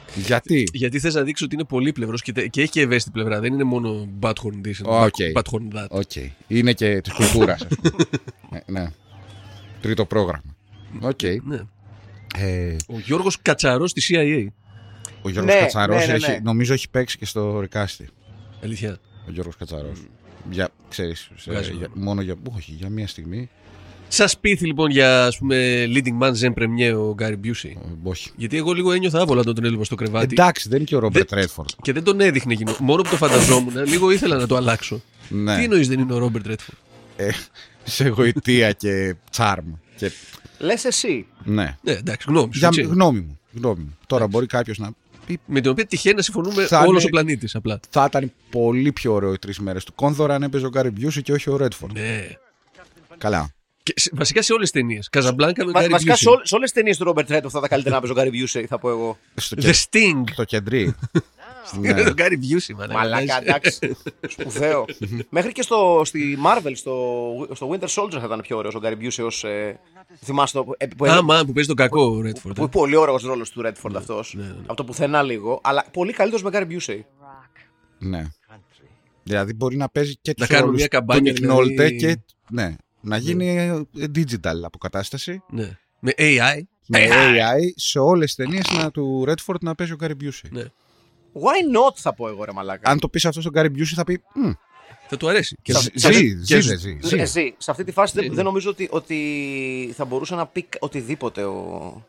Γιατί?
Γιατί θες να δείξεις ότι είναι πολύπλευρος και, και έχει και ευαίσθητη πλευρά. Δεν είναι μόνο butthorn this and
Okay.
butthorn that.
Okay. Είναι και της κουλτούρας. ναι, ναι. Τρίτο πρόγραμμα. Okay.
Ναι.
Ε,
Ο Γιώργος Κατσαρός στη σι άι έι.
ο Γιώργος
Ναι,
Κατσαρός
ναι, ναι,
έχει,
ναι.
νομίζω έχει παίξει και στο Ρικάστη.
Αλήθεια.
Ο Γιώργος Κατσαρός. Για, ξέρεις, σε,
Βγάζει
για,
νόημα.
μόνο για, όχι, για μία στιγμή.
Σας πείθει λοιπόν για ας πούμε leading man Zen Premier ο Γκάρι Μπιούσι.
ε, Όχι.
Γιατί εγώ λίγο ένιωθα άβολα όταν τον έλειπα στο κρεβάτι.
Εντάξει, δεν είναι και ο Ρόμπερτ
Δεν-
Ρέντφορντ.
Και δεν τον έδειχνε εκείνο. Μόνο που το φανταζόμουν, λίγο ήθελα να το αλλάξω.
Ναι.
Τι εννοείς δεν είναι ο Ρόμπερτ Ρέντφορντ?
Ε, σε γοητεία και τσάρμ. Και,
Λες εσύ.
ναι.
Ναι, εντάξει, γνώμη σου.
Για
έτσι.
γνώμη μου. Γνώμη μου. Τώρα μπορεί κάποιο να πει.
Με την οποία τυχαίνει να συμφωνούμε
Θα
όλος
είναι-
ο πλανήτης απλά.
Θα ήταν πολύ πιο ωραίο οι τρεις μέρες του Κόνδωρα αν έπαιζε ο Γκάρι Μπιούσι και όχι ο Ρέντφορντ.
Ναι.
Καλά.
Και σε- βασικά σε όλες τις ταινίες. Καζαμπλάνκα με
Μα,
Γκάρι
βασικά
Μπιούσι.
σε, όλ, σε όλες τις ταινίες του Ρόμπερτ Ρέντφορντ θα ήταν καλύτερα να παίζει ο Γκάρι Μπιούσι, θα πω εγώ.
Στο,
The
κε...
Sting.
στο κεντρί.
Είναι
ναι.
το Γκάρι Μπιούσι, μαλάκα.
Μαλάκα, εντάξει. Σπουδαίο. Μέχρι και στο, στη Marvel, στο, στο Winter Soldier θα ήταν πιο ωραίος ο Γκάρι Μπιούσι ως. Ε, θυμάσαι το. Ε, που,
Α, μα, που παίζει τον κακό ο Ρέντφορντ.
που είναι πολύ ωραίος ρόλος του Ρέντφορντ αυτός.
ναι, ναι.
Από το πουθενά λίγο. Αλλά πολύ καλύτερος με Γκάρι Μπιούσι.
ναι. Δηλαδή μπορεί να παίζει και
Να
τους
κάνουμε
ρόλους
μια
του
καμπάνια,
Nick
δηλαδή.
Nolte και ναι, να γίνει ε, digital αποκατάσταση
Ναι. Με έι άι.
με έι άι σε όλες τις ταινίες να, του Redford να παίζει ο Γκάρι Μπιούσι.
Ναι.
Why not, θα πω εγώ, ρε μαλάκα.
Αν το πεις αυτό στον Γκάρι Μπιούσι θα πει «Μμ,
Θα του αρέσει. Και
ζει,
θα-
ζει,
και-
ζει, ζει, ζει».
Εσύ, σε αυτή τη φάση δεν,
Ναι, ναι.
δεν νομίζω ότι, ότι θα μπορούσε να πει οτιδήποτε ο,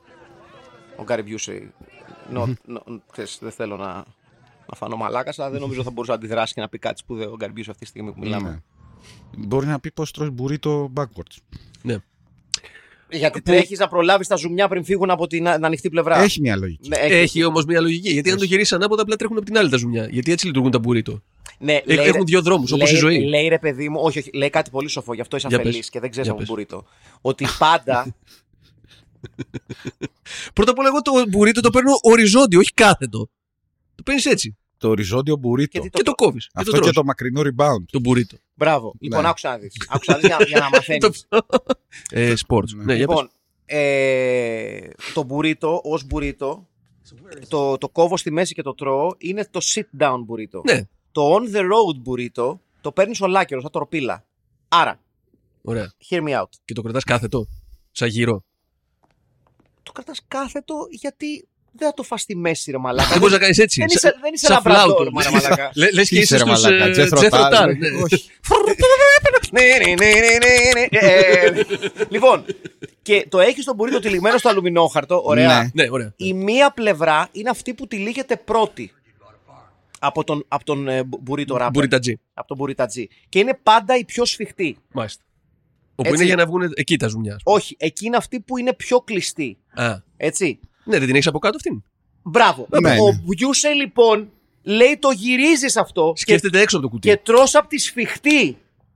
ο Γκάρι Μπιούσι. Νο- νο- ξέρεις, δεν θέλω να, να φανώ μαλάκας, αλλά δεν νομίζω θα μπορούσε να αντιδράσει και να πει κάτι σπουδαίο ο Γκάρι Μπιούσι αυτή τη στιγμή που μιλάμε.
Ναι. Μπορεί να πει πως τρως μπουρίτο backwards.
Ναι.
Γιατί τρέχεις να προλάβεις τα ζουμιά πριν φύγουν από την, την ανοιχτή πλευρά.
Έχει μια λογική.
Ναι,
Έχει όμως μια λογική. Γιατί αν το γυρίσει ανάποδα, απλά τρέχουν από την άλλη τα ζουμιά. Γιατί έτσι λειτουργούν τα μπουρίτο.
Ναι,
Ε,
λέει,
έχουν
ρε-
δύο δρόμους, όπως
λέει-
η ζωή.
Λέει ρε παιδί μου, όχι, όχι, λέει κάτι πολύ σοφό, γι' αυτό είσαι
Για
αφελής
πες.
και δεν ξέρεις
Για
από
πες.
μπουρίτο. Ότι πάντα.
Πρώτα απ' όλα, εγώ το μπουρίτο το παίρνω οριζόντιο, όχι κάθετο. Το παίρνει έτσι.
Το οριζόντιο μπουρίτο.
Γιατί
Και το κόβει.
Αυτό και το μακρινό rebound.
Το μπουρίτο.
Μπράβο. Λοιπόν,
Ναι.
άκουσα να δεις. Άκουσα να δεις για, για να μαθαίνεις.
ε, sports.
Ναι.
Ναι, για πες.
Λοιπόν, ε, το μπουρίτο, ως μπουρίτο, το, το κόβω στη μέση και το τρώω, είναι το sit down μπουρίτο.
Ναι,
Το on the road μπουρίτο το παίρνεις ολάκερο, σαν τορπίλα. Άρα,
ωραία.
hear me out.
Και το κρατάς κάθετο. Σαν γύρο.
Το κρατάς κάθετο γιατί δεν θα το φας στη μέση, ρε μαλάκα.
Δεν μπορεί να κάνει έτσι.
Δεν
Σαν-
είσαι, δεν είσαι
σαν
λαμπραντόρ,
φλάουτο.
μα, ρε μαλάκα.
Λε- Λες και
Τι
είσαι
είσαι, ρε
στους
μαλάκα,
ε,
Τζέφρο
Τζέφρο
Τάλ,
Τάλ,
ναι.
ναι.
Όχι.
Ναι, ναι, ναι, ναι, ναι, ναι. Ε, Λοιπόν, και το έχεις τον μπουρίτο τυλιγμένο στο αλουμινόχαρτο, ωραία.
Ναι.
Ναι, ωραία.
Η μία πλευρά είναι αυτή που τυλίγεται πρώτη από τον, από τον ε, μπου- μπουρίτο ράπερ.
Μπουριτατζή.
Από τον μπουριτατζή. Και είναι πάντα η πιο σφιχτή.
Μάλιστα. Όπου
Έτσι.
είναι για να βγουν εκεί τα ζουμιά.
Όχι, εκεί είναι αυτή που είναι πιο κλειστή.
Α.
Έτσι.
Ναι, δεν την έχει από κάτω αυτήν.
Μπράβο.
Ναι,
Ο
ναι.
Μπιούσε λοιπόν λέει το γυρίζεις αυτό και,
Σκέφτεται έξω από το κουτί.
και τρως από τη σφιχτή.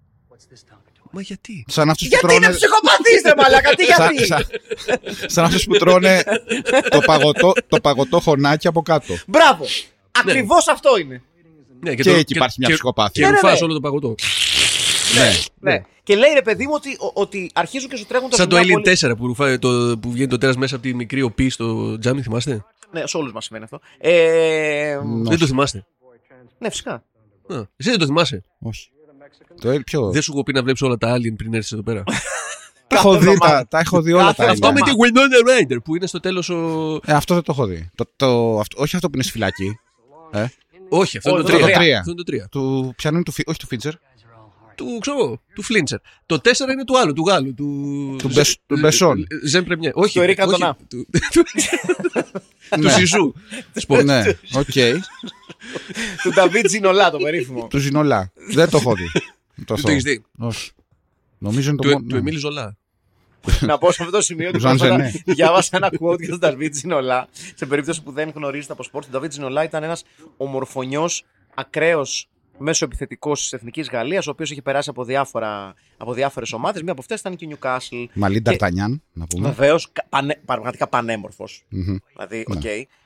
Μα γιατί.
Σαν αυτούς που
Γιατί
τρώνε.
είναι ψυχοπαθής ρε μαλάκα, τι
Σαν,
γιατί.
σαν, σαν αυτούς που τρώνε το παγωτό, το παγωτό χωνάκι από κάτω.
Μπράβο. Ακριβώς αυτό είναι.
Ναι,
Και
το-
εκεί υπάρχει μια ψυχοπάθεια.
Και
Ναι, ναι,
ρουφάς
ναι.
όλο το παγωτό.
Ναι.
Ναι. Και λέει ρε παιδί μου ότι, ο- ότι αρχίζουν και σου τρέχουν τα
Σαν το
ζουμιά
Alien
πολύ-
τέσσερα που, ρουφάει, το, που βγαίνει το τέρας μέσα από τη μικρή οπή στο τζάμι, θυμάστε.
Ναι, σε όλους μας συμβαίνει αυτό. Ε,
Δεν το θυμάστε.
ναι, φυσικά.
Α, εσύ δεν το θυμάσαι.
Όχι. Το ε, ποιο.
Δεν σου έχω πει να βλέπει όλα τα Alien πριν έρθει εδώ πέρα.
Τα έχω δει,
εβδομάδα.
τα, τα έχω δει όλα
Κάθε
τα
Αυτό με
άλλα.
τη Winona Ryder που είναι στο τέλο ο.
Ε, αυτό δεν το έχω δει. Το, το, αυτό, όχι αυτό που είναι στη φυλακή. Ε,
Όχι, αυτό είναι το
το
τρία.
τρία.
Αυτό είναι το τρία.
του, πιανού είναι του, Φι- όχι του Φίντσερ.
Του ξέρω εγώ, του Φλίντσερ. Το τέσσερα είναι του άλλου, του Γάλλου. Του,
Του Μπεσ- του Μπεσόν.
Ζεν Πρεμιέ. Όχι.
Του Ερικ
όχι,
Αντωνά.
Του του Σιζού.
Ναι, οκ.
Του Νταβίτ Τζινολά, το περίφημο.
Του Ζινολά. Δεν το έχω δει. Το
Το έχεις δει.
Όχι. Νομίζω είναι το
Του
μόνο.
του
ναι.
Εμίλη Ζολά.
Να πω σε αυτό το σημείο ότι
Του Ζαν
πρόσφατα
Ζενέ.
διάβασα ένα quote για τον Νταβίτ Τζινολά. Σε περίπτωση που δεν γνωρίζετε από σπορτ, ο Νταβίτ Τζινολά ήταν ένας ομορφωνιός, ακραίος μέσο επιθετικός της Εθνικής Γαλλίας, ο οποίος έχει περάσει από, διάφορα, από διάφορες ομάδες. Μία από αυτές ήταν και η Newcastle.
Μαλίν
Και-
Ταρτανιάν, να πούμε.
Βεβαίως, πανε, πραγματικά πανέμορφος.
Μμμ.
Δηλαδή,
Ναι.
οκ.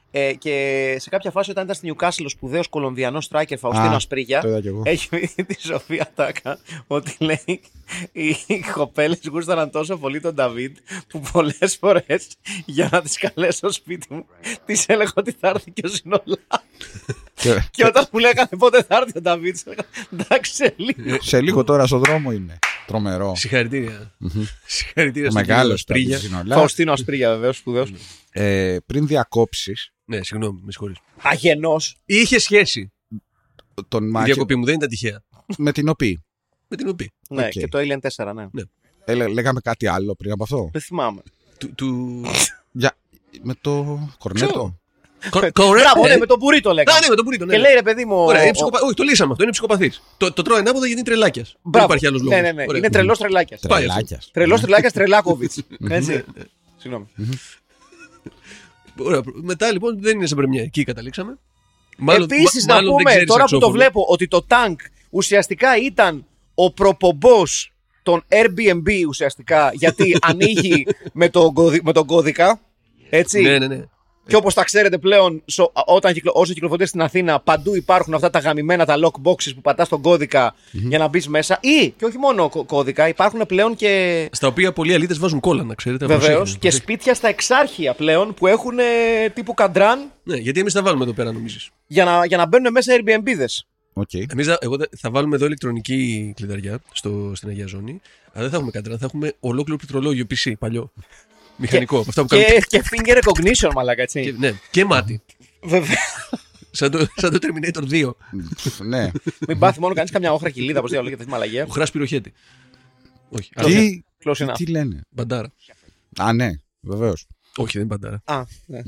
Ε, και σε κάποια φάση, όταν ήταν στη Newcastle ο σπουδαίος Κολομβιανός striker Φαουστίνο Ασπρίγια,
το είδα κι εγώ.
έχει πει τη Σοφία Τάκα ότι λέει οι κοπέλες γούσταραν τόσο πολύ τον Νταβίτ που πολλές φορές για να τις καλέσω στο σπίτι μου τις έλεγα ότι θα έρθει και ο Σινολά.
Και,
Και όταν μου λέγανε πότε θα έρθει ο Νταβίτ, έλεγα εντάξει, σε λίγο.
σε λίγο τώρα στο δρόμο είναι. Τρομερό.
Συγχαρητήρια. Συγχαρητήρια στον
Μεγάλο
κύριο Σπρίγια.
Φαουστίνο Ασπρίγια, βεβαίως, σπουδαίος.
Ε, πριν διακόψεις
Ναι, συγγνώμη, με συγχωρείς.
Αγενός.
Είχε σχέση.
τον
Η
Μάκη
διακοπή μου δεν ήταν τυχαία.
με την οποία.
Με την οποία.
Ναι,
Οκ.
και το Alien τέσσερα, ναι.
Ε, λέ- λέγαμε κάτι άλλο πριν από αυτό.
Δεν θυμάμαι.
Του. του...
Για, με το κορνέτο.
Μπράβο, ναι, με τον Μπουρί το λέγαμε.
Α, ναι, με τον Πουρίτο. Ναι.
Και λέει ρε παιδί μου.
Ωραία,
ο-
είναι ψυχοπα... Όχι, το λύσαμε αυτό. Είναι ψυχοπαθής. Το, το τρώει ανάποδα γιατί είναι τρελάκιας. Δεν
Μπράβο.
υπάρχει άλλος λόγος.
Ναι, ναι, ναι.
Ωραία.
Είναι τρελός τρελάκιας.
Πάει αυτό.
Τρελάκιας.
Τρελός τρελάκιας Τρελάκοβιτς. Έτσι. Συγγνώμη.
Ωραία. Μετά λοιπόν δεν είναι σε πρεμιά. Εκεί καταλήξαμε. Μάλλον,
Επίσης
μα-
να
μάλλον δεν
πούμε,
ξέρεις
τώρα που το
αξόφωνο.
βλέπω, ότι το Tank ουσιαστικά ήταν ο προπομπός των Airbnb ουσιαστικά, γιατί ανοίγει με τον, κωδι- με τον κώδικα. Έτσι.
Ναι, ναι, ναι.
Και όπως τα ξέρετε πλέον, σο- όταν κυκλο, όσο κυκλοφορείτε στην Αθήνα, παντού υπάρχουν αυτά τα γαμημένα τα lockboxes που πατάς τον κώδικα για να μπει μέσα. Ή, και όχι μόνο κω- κώδικα, υπάρχουν πλέον και.
Στα οποία πολλοί αλήτες βάζουν κόλλα, να ξέρετε.
Βεβαίως,
προσέχετε.
και σπίτια στα εξάρχεια πλέον που έχουν ε, τύπου καντράν
Ναι, γιατί εμείς θα βάλουμε εδώ πέρα, νομίζεις.
για να, για να μπαίνουν μέσα Airbnb-δες.
Οκ.
Εμείς θα, εγώ, θα- θα βάλουμε εδώ ηλεκτρονική κλειδαριά στο, στην Αγία Ζώνη. Αλλά δεν θα έχουμε καντράν, θα έχουμε ολόκληρο πληκτρολόγιο πι σι παλιό. Μηχανικό. από αυτά που κάνουν.
Και, και finger recognition, μαλάκα, έτσι.
Και, ναι, και μάτι.
Βέβαια.
σαν, το, σαν το Terminator δύο.
Ναι.
Μην πάθει μόνο κανείς καμιά όχρα κοιλίδα, όπως διαλόγια αυτή τη μαλαγία.
Ο Χράς Πυροχέτη. Όχι, άλλο.
Τι,
Close enough.
τι λένε.
Μπαντάρα.
Α, ναι, βεβαίως.
Όχι, δεν είναι μπαντάρα.
Α, ναι.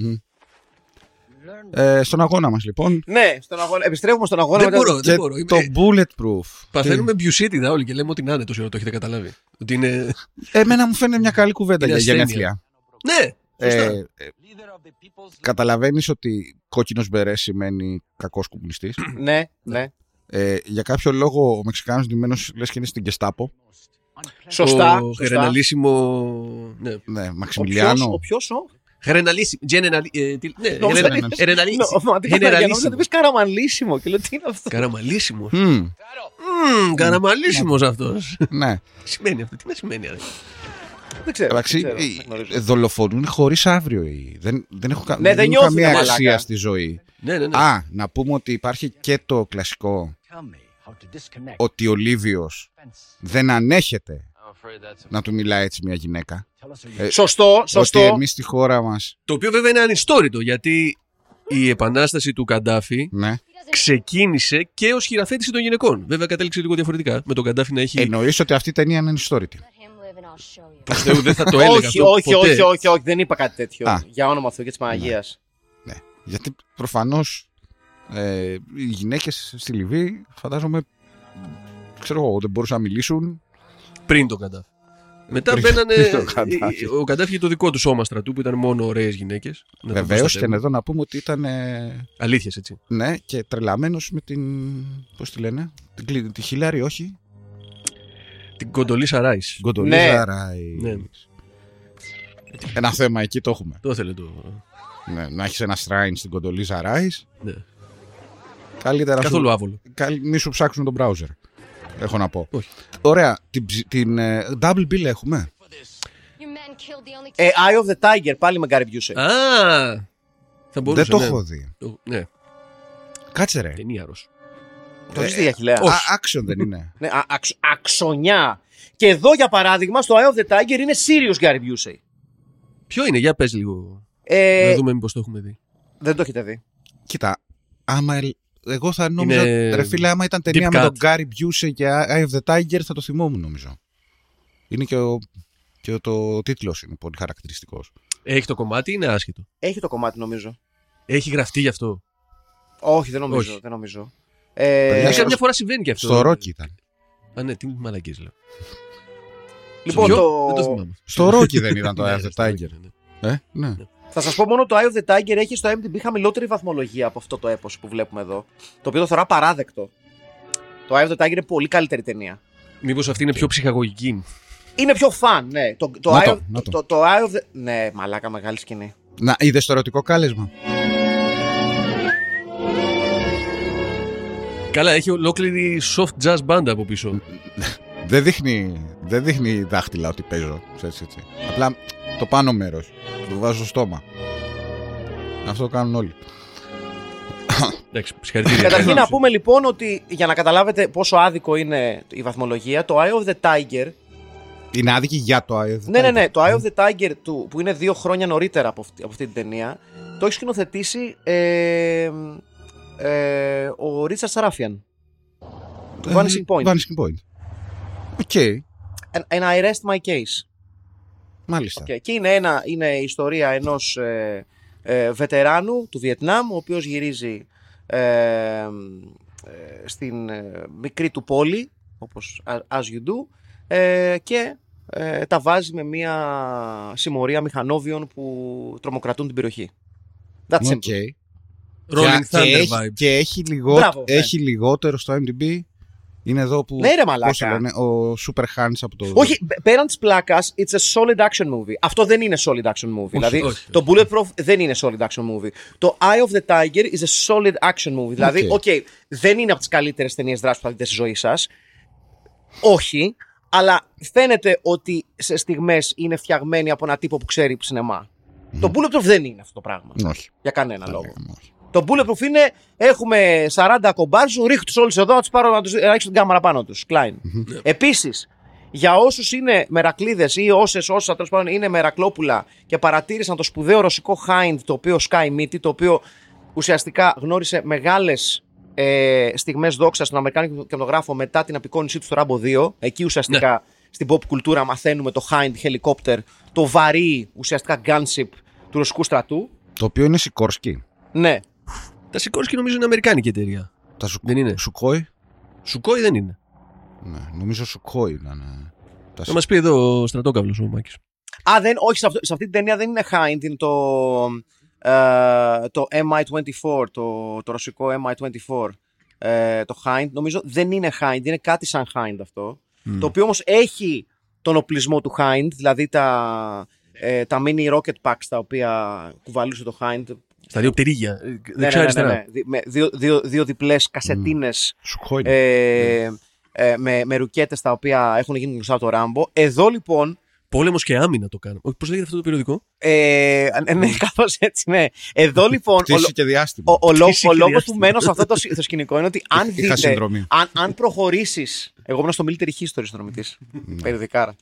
Ε, στον αγώνα μας λοιπόν.
Ναι, στον αγώνα. Επιστρέφουμε στον αγώνα.
Δεν
μετά-
μπορώ, δεν
Και
μπορώ.
το
Είμαι-
bulletproof.
Παθαίνουμε μπιουσίτιδα όλοι και λέμε ότι να είναι τόση ώρα, το έχετε καταλάβει. Ότι είναι.
Τι- Εμένα μου φαίνεται μια καλή κουβέντα
Είναι
για
ασθένεια.
γενέθλια.
Ναι, σωστά.
Ε, ε, καταλαβαίνεις ότι κόκκινος μπερέ σημαίνει κακός κομμουνιστής.
Ναι, ναι.
Ε, για κάποιο λόγο ο Μεξικάνος ντυμένος λες και είναι στην Γεστάπο.
Σωστά.
Ο
σωστά.
Γερεναλίσιμο. Ναι.
Ναι,
Ο ποιος,
Μαξιμιλιάνο.
ο ποιος, ο.
Γερεναλίσιμο. Γενεναλί- ε, τι- Ναι,
Νόμιζα-
γερενα- γερεναλίσιμο.
Νο- μα, τι κατάλαβα, νόμιζα ότι
Γερεναλίσιμο.
πεις καραμαλίσιμο και λέω τι είναι αυτό.
Καραμαλίσιμο.
Μμμ,
Μμμ, Καραμαλίσιμος αυτός.
ναι.
Τι σημαίνει αυτό, τι να σημαίνει. ρε?
Δεν ξέρω.
Εντάξει,
δεν ξέρω,
ε,
δεν γνωρίζω.
ε, δολοφονούν χωρίς αύριο. οι- Δεν, δεν έχω κα-
Ναι, δεν
έχουν
νιώθουν,
καμία
μαλάκα.
αξία στη ζωή.
Ναι, ναι, ναι.
Α, να πούμε ότι υπάρχει και το κλασικό ότι ο Λίβιος δεν ανέχεται να του μιλάει έτσι μια γυναίκα.
Σωστό, σωστό.
Ότι εμείς στη χώρα μας,
Το οποίο βέβαια είναι ανιστόρητο γιατί η επανάσταση του Καντάφη
ναι,
ξεκίνησε και ως χειραφέτηση των γυναικών. Βέβαια κατέληξε λίγο διαφορετικά. Με τον Καντάφη να έχει.
εννοείς ότι αυτή η ταινία είναι ανιστόρητη.
Προς Θεού, δεν θα το έλεγα
όχι,
αυτό
όχι,
ποτέ.
όχι, όχι, όχι, δεν είπα κάτι τέτοιο.
Α.
Για όνομα Θεού και της Παναγίας.
Ναι. Γιατί προφανώς ε, οι γυναίκες στη Λιβύη φαντάζομαι, ξέρω εγώ, δεν μπορούσαν να μιλήσουν.
Πριν τον Καντάφη. Μετά
Πριν
μπαίνανε.
τον Καντάφη.
Ο Καντάφη είχε το δικό του σώμα στρατού που ήταν μόνο ωραίες γυναίκες. Να το
Βεβαίως, και
προστατεύουν.
εδώ να πούμε ότι ήταν ε,
Αλήθειες έτσι.
ναι, και τρελαμένος με την, πώς τη λένε, την, κλι- τη Χιλάρη, όχι,
Την Κοντολίσα Ράις.
την Κοντολίζα
Ναι.
Ράις.
Ναι.
Ένα θέμα εκεί το έχουμε.
Το ήθελε το.
Ναι, να έχεις ένα shrine στην Κοντολίζα Ράις.
Ναι.
Καλύτερα
Καθόλου
σου,
άβολο.
καλ- μη σου ψάξουν τον browser. Έχω να πω.
Όχι.
Ωραία, την, ψ- την ε, double bill έχουμε.
Ε, Eye of the Tiger, πάλι με Gary Busey.
Α! Θα μπορούσε.
Δεν το
ναι.
έχω δει.
Το- Ναι,
Κάτσε ρε.
ταινίαρος.
Το έχεις δει, Αχιλλέα.
Α, action δεν είναι.
Ναι, α- αξ- αξονιά. Και εδώ, για παράδειγμα, στο Eye of the Tiger είναι serious Gary Busey.
Ποιο είναι, για πες λίγο.
Ε,
Να δούμε μήπως το έχουμε δει.
δεν το έχετε δει.
Κοίτα, άμα ελ- εγώ θα νόμιζα,
Είναι
ρε φίλε, άμα ήταν ταινία
deep
με
cut.
τον Gary Busey και Eye of the Tiger θα το θυμόμουν νομίζω. Είναι και, ο, και το τίτλος είναι πολύ χαρακτηριστικός.
Έχει το κομμάτι ή είναι άσχετο.
Έχει το κομμάτι, νομίζω.
Έχει γραφτεί γι' αυτό.
Όχι, δεν νομίζω.
Όχι.
Δεν νομίζω. Ε,
Παιδιά,
Ε, Καμιά φορά συμβαίνει και αυτό.
Στο Rocky ήταν.
Α, ναι, τι μαλακίες λέω.
λοιπόν,
Ποιο?
το...
Δεν το θυμάμαι.
Στο Rocky δεν ήταν το
Ναι,
Eye of the
στο
Tiger.
Rocky, ναι.
Ε, ναι.
Θα σας πω μόνο το Eye of the Tiger έχει στο άι εμ ντι μπι χαμηλότερη βαθμολογία από αυτό το έπος που βλέπουμε εδώ. Το οποίο το θεωρώ απαράδεκτο. Το Eye of the Tiger είναι πολύ καλύτερη ταινία.
Μήπως αυτή είναι πιο ψυχαγωγική.
Είναι πιο φαν, ναι. Το, το,
Να
Eye
το,
of,
να το.
το, το Eye of the... Ναι, μαλάκα, μεγάλη σκηνή.
Να, είδες το ερωτικό κάλεσμα.
Καλά, έχει ολόκληρη soft jazz band από πίσω.
Δεν δείχνει, δεν δείχνει δάχτυλα ότι παίζω. Έτσι, έτσι. Απλά το πάνω μέρος. Το βάζω στο στόμα. Αυτό το κάνουν όλοι.
Εντάξει, συγχαρητήρια.
Καταρχήν να πούμε λοιπόν ότι για να καταλάβετε πόσο άδικο είναι η βαθμολογία, το Eye of the Tiger.
Είναι άδικη για το Eye of the Tiger.
Ναι, ναι, ναι. Το Eye of the Tiger του, που είναι δύο χρόνια νωρίτερα από αυτή, από αυτή την ταινία, το έχει σκηνοθετήσει ε, ε, ο Ρίτσαρντ Σαράφιαν. Το
Ε,
Vanishing Point.
Vanishing Point. Οκ. Okay.
And, and I rest my case.
Μάλιστα.
Okay. Και είναι, ένα, είναι η ιστορία ενός ε, ε, βετεράνου του Βιετνάμ, ο οποίος γυρίζει ε, ε, στην ε, μικρή του πόλη, όπως as you do, ε, και ε, τα βάζει με μια συμμορία μηχανόβιων που τρομοκρατούν την περιοχή. That's simple.
Okay.
Rolling
και,
Thunder
και, έχει,
vibes.
και έχει, λιγό,
Μπράβο, ναι.
έχει λιγότερο στο IMDb. Είναι εδώ που.
Ναι, ρε μαλάκα.
πώς το λένε, ο Super Hans από το.
Όχι, π- πέραν της πλάκας, it's a solid action movie. Αυτό δεν είναι solid action movie. δηλαδή,
όχι,
το Bulletproof δεν είναι solid action movie. Το Eye of the Tiger is a solid action movie. Δηλαδή, οκ, okay, δεν είναι από τις καλύτερες ταινίες δράσης που θα δείτε στη ζωή σας. Όχι, αλλά φαίνεται ότι σε στιγμές είναι φτιαγμένη από έναν τύπο που ξέρει σινεμά. Mm. Το Bulletproof δεν είναι αυτό το πράγμα.
Όχι.
Για κανένα λόγο.
λέγαμε, όχι.
Το Bulletproof είναι έχουμε σαράντα κομπάρσου, ρίχνω τους όλους εδώ, να τους πάρω να τους ρίξω την κάμερα πάνω τους. Klein. Επίσης, για όσους είναι μερακλείδες ή όσες, όσα τέλος πάντων είναι μερακλόπουλα και παρατήρησαν το σπουδαίο ρωσικό Hind, το οποίο σκάει μύτη, το οποίο ουσιαστικά γνώρισε μεγάλες ε, στιγμές δόξα στον Αμερικάνικο κινηματογράφο μετά την απεικόνισή του στο Rambo δύο. Εκεί ουσιαστικά
Ναι.
στην pop κουλτούρα μαθαίνουμε το Hind helicopter, το βαρύ ουσιαστικά gunship του ρωσικού στρατού.
Το οποίο είναι Σικόρσκι.
Ναι.
Τα Σικόρσκι νομίζω είναι αμερικάνικη εταιρεία.
Τα σου...
Δεν είναι.
Σουκόι.
Σουκόι δεν είναι.
Ναι, νομίζω Σουκόι ήταν. Τα...
Θα μας πει εδώ ο στρατόκαυλος ο Μάκης.
Α, δεν, όχι, σε, αυτό, σε αυτή την ταινία δεν είναι Hind, είναι το, ε, το εμ άι είκοσι τέσσερα, το, το ρωσικό εμ άι είκοσι τέσσερα, ε, το Hind. Νομίζω δεν είναι Hind, είναι κάτι σαν Hind αυτό. Mm. Το οποίο όμως έχει τον οπλισμό του Hind, δηλαδή τα, ε, τα mini rocket packs τα οποία κουβαλούσε το Hind.
Στα δύο πτερίγια.
Ναι,
Δεξιά
ναι, ναι,
αριστερά.
ναι. Με δύο, δύο, δύο διπλές κασετίνες
Σουκόι.
ε, ε, με, με ρουκέτες τα οποία έχουν γίνει γνωστά από το Ράμπο. Εδώ λοιπόν.
Πόλεμος και άμυνα το κάνουμε. Όχι, πώς λέγεται αυτό το περιοδικό.
Ε, ναι, κάπως έτσι, ναι. Εδώ λοιπόν.
Κτήση και διάστημα.
Ο, ο, λό,
Κτήση
ο
και
λόγος
διάστημα.
που μένω σε αυτό το, σ- το σκηνικό είναι ότι αν
Είχα
δείτε.
συνδρομή.
Αν, αν προχωρήσεις. Εγώ ήμουν στο military history συνδρομητής. Περιοδικάρα.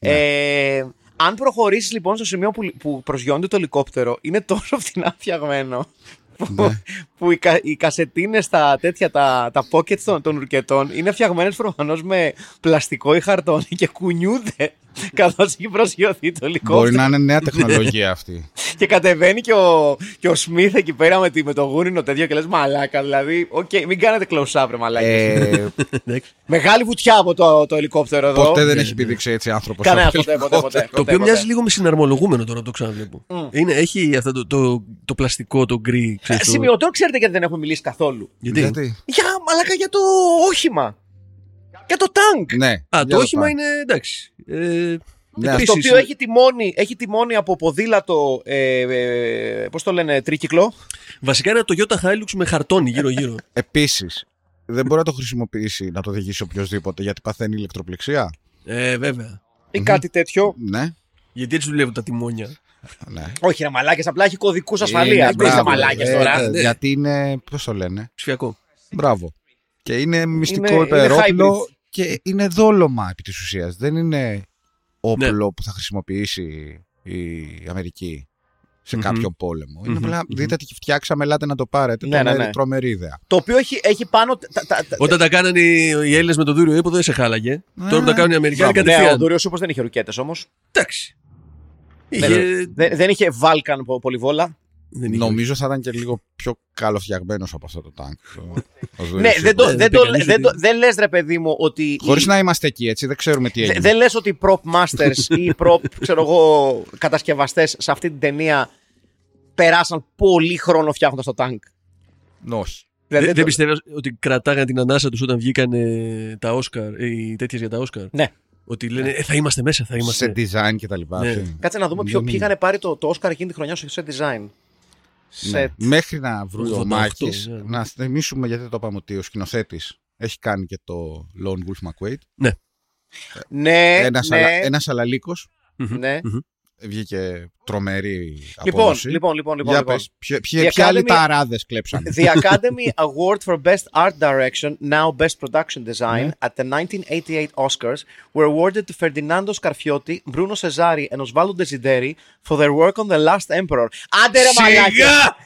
ε, αν προχωρήσεις λοιπόν στο σημείο που, που προσγειώνεται το ελικόπτερο, είναι τόσο φθηνά φτιαγμένο. Που, που οι, κα, οι κασετίνες, τα τέτοια, τα, τα pockets των, των ρουκετών είναι φτιαγμένες προφανώς με πλαστικό ή χαρτόνι και κουνιούνται καθώς έχει προσγειωθεί το ελικόπτερο.
Μπορεί να είναι νέα τεχνολογία αυτή.
Και κατεβαίνει και ο, και ο Σμιθ εκεί πέρα με, τη, με το γούρινο τέτοιο και λες μαλάκα. Δηλαδή, οκ, okay, μην κάνετε close-up, ρε μαλάκα.
ε,
Μεγάλη βουτιά από το, το ελικόπτερο εδώ.
ποτέ δεν έχει επιδείξει έτσι άνθρωπος.
Κανένα,
από
ποτέ, ποτέ, ποτέ, ποτέ.
Το οποίο
ποτέ.
μοιάζει λίγο με συναρμολογούμενο τώρα που το ξαναβλέπω. Είναι, έχει αυτό το, το, το πλαστικό, το γκρι.
Ε,
ξέρεις, το-
Σημειωτό, ξέρετε γιατί δεν έχουμε μιλήσει καθόλου.
Γιατί?
Γιατί.
Για μαλάκα για το όχημα. Για το τάγκ.
Ναι.
Α,
για
το όχημα
τάγκ.
είναι εντάξει. Ε,
Ναι,
επίσης,
Το οποίο έχει τιμόνι, έχει τιμόνι από ποδήλατο, ε, ε, πώς το λένε, τρίκυκλο.
Βασικά είναι το Toyota Hilux με χαρτόνι γύρω-γύρω.
Επίσης, δεν μπορεί να το χρησιμοποιήσει, να το οδηγήσει οποιοδήποτε γιατί παθαίνει ηλεκτροπληξία.
ε, βέβαια.
Ή κάτι τέτοιο.
Ναι.
Γιατί έτσι δουλεύουν τα τιμόνια.
ναι.
Όχι, ρε μαλάκες, απλά έχει κωδικούς ασφαλείας.
Ε,
Μην είστε
μπράβο.
μαλάκες
Ε,
τώρα.
ε,
ναι.
Γιατί είναι. Πώς το λένε.
Ψηφιακό.
Μπράβο. Και είναι μυστικό
Είναι- είναι
υπερόπλο
hybrid.
και είναι δόλωμα επί της ουσίας. Δεν είναι όπλο
Ναι.
που θα χρησιμοποιήσει η Αμερική σε
Μμμ.
κάποιο πόλεμο. Είναι
Μμμ,
απλά
μμμ.
δείτε τι φτιάξαμε, ελάτε να το πάρετε.
Ναι, ναι,
τρομερή-
ναι.
Τρομερή ιδέα.
Το οποίο έχει, έχει πάνω. Τα, τα, τα,
Όταν τα κάνανε οι οι Έλληνες με το δούριο ύποδο δεν σε χάλαγε. Τώρα που τα κάνουν οι Αμερικάνοι
ναι, ο
κατευθείαν.
Ντούριος όπως δεν είχε ρουκέτες όμως.
Εντάξει.
Δεν,
Είχε-
δεν, δεν είχε Βάλκαν πο- πολυβόλα.
δεν είχε.
Νομίζω θα ήταν και λίγο πιο καλοφτιαγμένος από αυτό το τάγκ.
Ναι, δεν, το,
Ναι,
δεν,
δεν
το,
πει κανείς
δεν, το,
ότι-
δεν λες ρε παιδί μου ότι.
Χωρίς
οι-
να είμαστε εκεί, έτσι, δεν ξέρουμε τι
δε-
έγινε.
δεν λες ότι οι prop masters ή οι prop ξέρω εγώ, κατασκευαστές σε αυτή την ταινία περάσαν πολύ χρόνο φτιάχνοντας το τάγκ.
Όχι.
Δηλαδή,
Δεν,
το-
δεν πιστεύω ότι κρατάγανε την ανάσα τους όταν βγήκαν ε, τα Όσκαρ, οι τέτοιες για τα Όσκαρ.
Ναι.
Ότι λένε ε, θα είμαστε μέσα, θα είμαστε.
Σε design και τα λοιπά.
Ναι.
αυτή.
Κάτσε να δούμε ποιο,
Δεν
ποιοι
είναι.
είχαν πάρει το, το Oscar εκείνη τη χρονιά στο set design.
Ναι. Μέχρι να βρει ο
ογδόντα οκτώ,
Μάκης,
ναι.
να θυμίσουμε γιατί το είπαμε ότι ο σκηνοθέτης έχει κάνει και το Lone Wolf McQuaid.
Ναι.
Ναι,
Ένας,
ναι,
αλα, ένας αλαλίκος.
ναι.
Βγήκε τρομερή
Λοιπόν,
απόδοση.
λοιπόν, λοιπόν, λοιπόν.
Για
λοιπόν.
πες, ποιο- ποιο-
The
ποια άλλοι
Academy-
ταράδες κλέψανε.
The Academy Award for Best Art Direction, now Best Production Design, at the nineteen eighty-eight Oscars were awarded to Ferdinando Scarfiotti, Bruno Cesari and Osvaldo Desideri for their work on The Last Emperor. Άντε ρε μαλάκια!
Σιγά!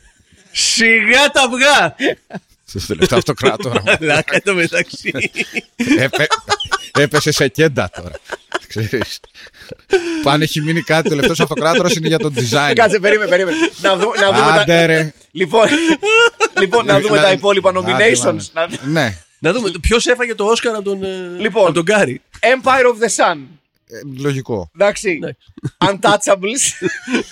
Σιγά τα αυγά!
Στο τελευταίο αυτοκράτορα.
Μαλάκα το μεταξύ.
Έπε- Έπεσε σε κέντα τώρα. Ξέρεις. Που αν έχει μείνει κάτι, ο τελευταίος αυτοκράτορας είναι για το design.
Κάτσε, περίμενε, περίμενε. Να δούμε, να δούμε
Άντε
τα...
ρε.
Λοιπόν, λοιπόν, να δούμε
Να-
τα υπόλοιπα
Άντε,
nominations.
μάνα.
Να-
Ναι.
Να δούμε ποιος έφαγε το Όσκαρ από τον, ε,
Λοιπόν.
από τον Γκάρι.
Empire of the Sun.
Ε, Λογικό.
Εντάξει.
Ναι.
Untouchables.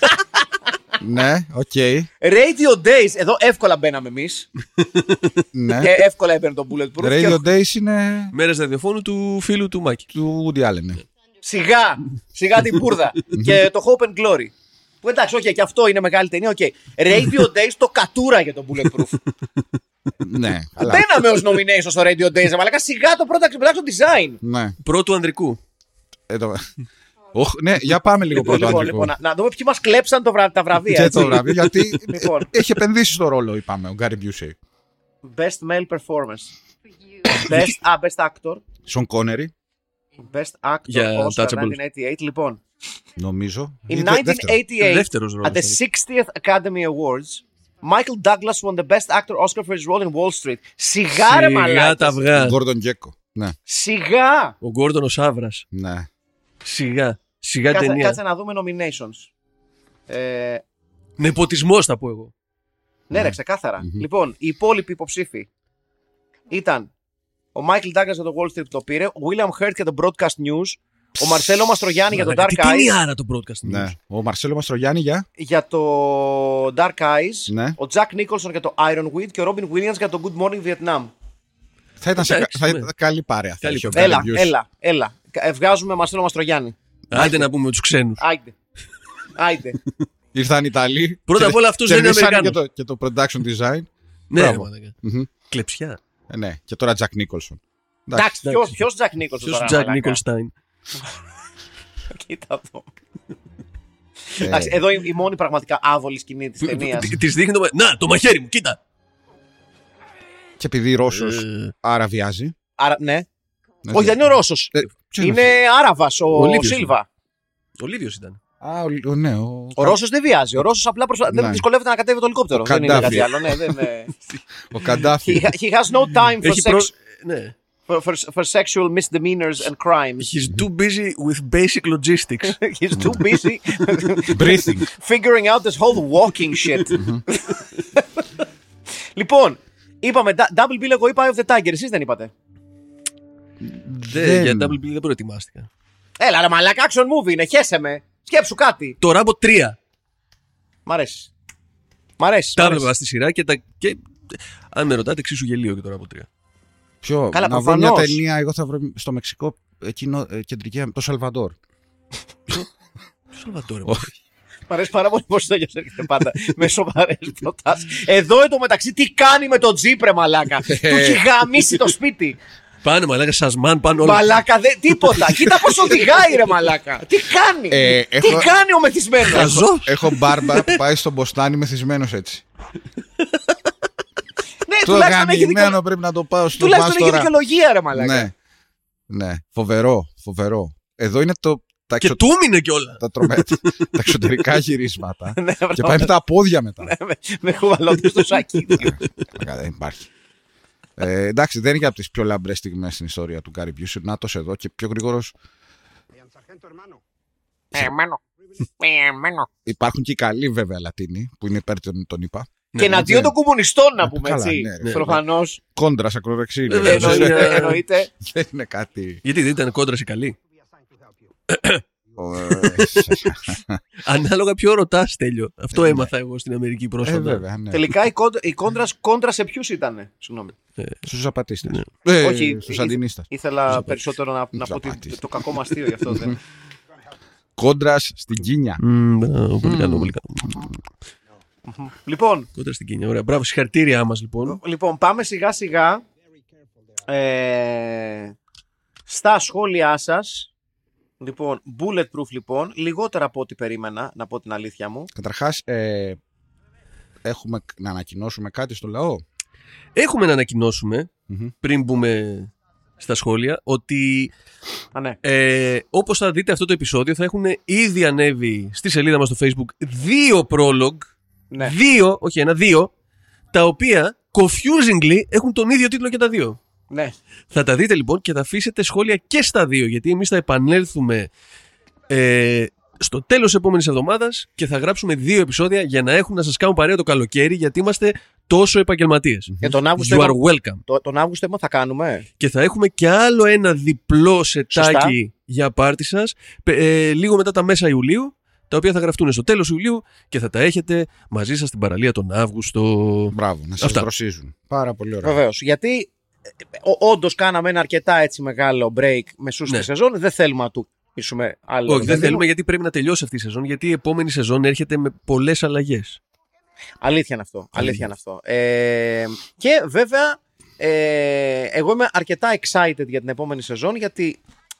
Ναι, οκ.
Radio Days. Εδώ εύκολα μπαίναμε εμείς.
Ναι.
Και εύκολα έμπαινε το Bulletproof.
Radio
Και
Days είναι
Μέρες ραδιοφώνου του φίλου του Μάκη.
του Woody Allen. ναι.
Σιγά, σιγά την πούρδα. Και το Hope and Glory. Που εντάξει, οκ, και αυτό είναι μεγάλη ταινία, οκ. Radio Days το κατούρα για το Bulletproof.
Ναι, αλλά.
Μπαίναμε ως nomination στο Radio Days, αλλά σιγά το πρώτο production design.
Ναι.
Πρώτου ανδρικού.
Ε, το- Οχ, ναι, για πάμε λίγο πρώτο
Λοιπόν,
αντρικό.
λοιπόν, να, να δούμε ποιοι μας κλέψαν το βρα- τα βραβεία.
Και
έτσι.
το βραβείο, γιατί
Λοιπόν.
ε, έχει επενδύσει στο ρόλο, είπαμε, ο Γκάρι Μπιούσεϊ.
Best Male Performance. Best, α, best Actor.
Σον Κόνερι,
Best Actor
Για
Oscar
Untouchables.
nineteen eighty-eight. Λοιπόν,
νομίζω.
in
Ή δε- δεύτερο.
nineteen eighty-eight,
Δεύτερος
at
ρόλος.
the sixtieth Academy Awards, Michael Douglas won the Best Actor Oscar for his role in Wall Street. Σιγά ρε
Σιγά τα
μαλάκες.
αυγά.
Γκόρντον Γκέκο. Ναι,
Σιγά.
Ο Γκόρντον ο Σάβρας.
ναι.
Σιγά. Σιγά
Κάτσε,
ταινία.
κάτσε να δούμε nominations. Ε,
Νεποτισμός θα πω εγώ.
ναι, ρε, ξεκάθαρα. Λοιπόν, οι υπόλοιποι υποψήφοι ήταν ο Michael Douglas για το Wall Street που το πήρε, ο William Hurt για το Broadcast News, ο Μαρσέλο Μαστρογιάννη για το
Μαλάκα,
Dark
τι- Τι είναι
Eyes,
άρα το broadcast
ναι.
news.
Ο Μαρσέλο Μαστρογιάννη για.
για το Dark Eyes,
Ναι.
ο Jack Nicholson για το Ironweed και ο Robin Williams για το Good Morning Vietnam.
Θα ήταν, σε,
Εντάξει,
θα
ναι.
ήταν καλή παρέα. θα
Καλή
είχε ο
παρέα.
Γκάρι
Έλα,
Μπιούσεϊ.
έλα, έλα. Ε, Βγάζουμε Μαρσέλο Μαστρογιάννη.
Άντε να πούμε τους ξένους.
Άιντε. Άιντε.
Ήρθαν οι Ιταλοί.
Πρώτα απ' όλα αυτός δεν είναι
κερδίσανε
Αμερικάνος.
Και το, και το production design.
Ναι,
Μπράβο.
ρε μαλάκα.
Μμμ.
Κλεψιά.
Ε, ναι, και τώρα Jack Nicholson.
Εντάξει, ποιος- ποιος Jack Nicholson
Ποιος
τώρα,
Τζακ
μαλάκα?
Νίκολστάιν.
Κοίτα εδώ.
Ε,
Εντάξει, εδώ η, η μόνη πραγματικά άβολη σκηνή της ταινίας.
Της δείχνει το μα- Να, το μαχαίρι μου, κοίτα.
Και επειδή Ρώσος,
Ε,
άρα βιάζει.
Άρα, ναι.
Ναι,
Όχι, δεν είναι ο Ρώσος.
Ε, ποιος
Είναι Άραβας ο,
Ο Λίβιος
Σίλβα.
Ο Λίβιος ήταν.
Α, ο, ο, ναι, ο,
Ο Ρώσος δεν βιάζει. Ο Ρώσος απλά προσπα...
Ναι.
δεν δυσκολεύεται να κατέβει το ελικόπτερο.
Ο
Δεν είναι
Καντάφη.
κάτι άλλο. Ναι, δεν είναι...
ο Καντάφη.
he, he has no time for,
Έχει
sex,
προ... Ναι.
for, for, for sexual misdemeanors and crimes.
He's too busy with basic logistics.
He's too busy
Breathing.
figuring out this whole walking shit. Λοιπόν, είπαμε Double Bill, εγώ είπα Eye of the Tiger. Εσείς δεν είπατε.
Δεν,
Δεν-
για double bill δεν προετοιμάστηκα.
Έλα ρε μαλάκα, action movie είναι. Χέσε με. Σκέψου κάτι.
Το Rambo τρία.
Μ' αρέσει. Μ' αρέσει.
Τα
μ' αρέσει.
έβλεπα στη σειρά και, τα... και αν με ρωτάτε, εξίσου γελίο και το Rambo τρία.
Ποιο,
Καλά,
να βρω μια
προφανώς.
ταινία, εγώ θα βρω στο Μεξικό, εκείνο, ε, κεντρική, το Σαλβαντόρ.
Ποιο Σαλβατόρε.
Μ' αρέσει πάρα πολύ πως το Τέλειος έρχεται πάντα με σοβαρές προτάσεις. Εδώ εντωμεταξύ τι κάνει με τον τζιπ ρε μαλάκα. Του έχει γαμίσει το σπίτι.
Πάνε μαλάκα, σασμάν, πάνε όλα.
Μαλάκα, δε, τίποτα. Κοίτα πως οδηγάει ρε μαλάκα. Τι κάνει.
Ε,
Τι
έχω-
κάνει ο μεθυσμένος.
Χαζό.
Έχω μπάρμπα που πάει στον Μποστάνι μεθυσμένος έτσι.
Ναι,
Το
τουλάχιστον έχει,
γαμημένο
δικαι...
πρέπει να το πάω στο
τουλάχιστον έχει
Μάστορα.
δικαιολογία ρε μαλάκα.
Ναι, ναι, φοβερό, φοβερό. Εδώ είναι το, τα,
Και
εξω...
του μείνε κιόλα.
τα, τρομε... τα εξωτερικά γυρίσματα.
Ναι,
Και πάει με τα πόδια μετά.
με, με χουβαλώντας στο σάκι.
Καλά, δεν υπάρχει. Ε, εντάξει, δεν είναι και από τις πιο λαμπρές στιγμές στην ιστορία του Γκάρι Μπιούσεϊ. Νάτος εδώ και πιο γρήγορος. Υπάρχουν και οι καλοί βέβαια Λατίνοι που είναι υπέρ των, των ΙΠΑ.
Και εναντίον των κομμουνιστών να
Ε,
πούμε
καλά,
έτσι.
ναι, ρε,
Προφανώς.
Κόντρας ακροδεξί. είναι.
Βέβαια,
Δεν-
εννοεί-
Εννοείται. εννοείται.
Δεν είναι κάτι.
Γιατί δεν ήταν κόντρα σε καλή.
Ε,
Ανάλογα ποιο ρωτά, Τέλειο. Αυτό
Ε,
έμαθα εγώ στην Αμερική
Ε,
πρόσφατα.
βέβαια, ναι.
Τελικά η κόντρα, η κόντρα, κόντρα σε ποιους ήτανε. Συγγνώμη.
Στους Ζαπατίστες.
Ναι.
Ε,
Όχι,
στους
ή-
Αντινίστας.
Ήθελα περισσότερο να, να πω ότι
Ζαπάτης.
το κακό μας αστείο γι' αυτό. Δεν.
Κόντρας στην Κίνια.
Μμμ, μπράβο, πολύ καλό, πολύ καλό.
Λοιπόν,
Κόντρα στην Κένια. Ωραία. Μπράβο, συγχαρητήριά μας λοιπόν.
λοιπόν, πάμε σιγά σιγά ε, στα σχόλιά σας. Λοιπόν, bulletproof λοιπόν, λιγότερα από ό,τι περίμενα, να πω την αλήθεια μου.
Καταρχάς, ε, έχουμε να ανακοινώσουμε κάτι στο λαό.
Έχουμε να ανακοινώσουμε,
Μμμ.
πριν μπούμε στα σχόλια, ότι
Α, ναι.
ε, όπως θα δείτε αυτό το επεισόδιο, θα έχουν ήδη ανέβει στη σελίδα μας στο Facebook δύο prologue.
Ναι.
Δύο, όχι ένα, δύο, τα οποία confusingly έχουν τον ίδιο τίτλο και τα δύο.
Ναι.
Θα τα δείτε λοιπόν και θα αφήσετε σχόλια και στα δύο, γιατί εμείς θα επανέλθουμε ε, στο τέλος της επόμενης εβδομάδας και θα γράψουμε δύο επεισόδια για να έχουν να σας κάνουν παρέα το καλοκαίρι, γιατί είμαστε τόσο επαγγελματίες.
Και τον Αύγουστο,
You are
είπα-
welcome.
το, τον Αύγουστο είπα, θα κάνουμε.
Και θα έχουμε και άλλο ένα διπλό σετάκι
Σωστά.
για πάρτι σας, ε, λίγο μετά τα μέσα Ιουλίου, τα οποία θα γραφτούν στο τέλος Ιουλίου και θα τα έχετε μαζί σας στην παραλία τον Αύγουστο.
Μπράβο, να σας
Αυτά.
δροσίζουν. Πάρα πολύ ωραία.
Βεβαίως. Γιατί όντω κάναμε ένα αρκετά έτσι μεγάλο break μεσού στη
Ναι.
σεζόν. Δεν θέλουμε να του πείσουμε άλλο.
Όχι, δεν θέλουμε, γιατί πρέπει να τελειώσει αυτή η σεζόν, γιατί η επόμενη σεζόν έρχεται με πολλές αλλαγές.
Αλήθεια είναι αυτό. Αλήθεια είναι αυτό. Ε, και βέβαια, ε, εγώ είμαι αρκετά excited για την επόμενη σεζόν, γιατί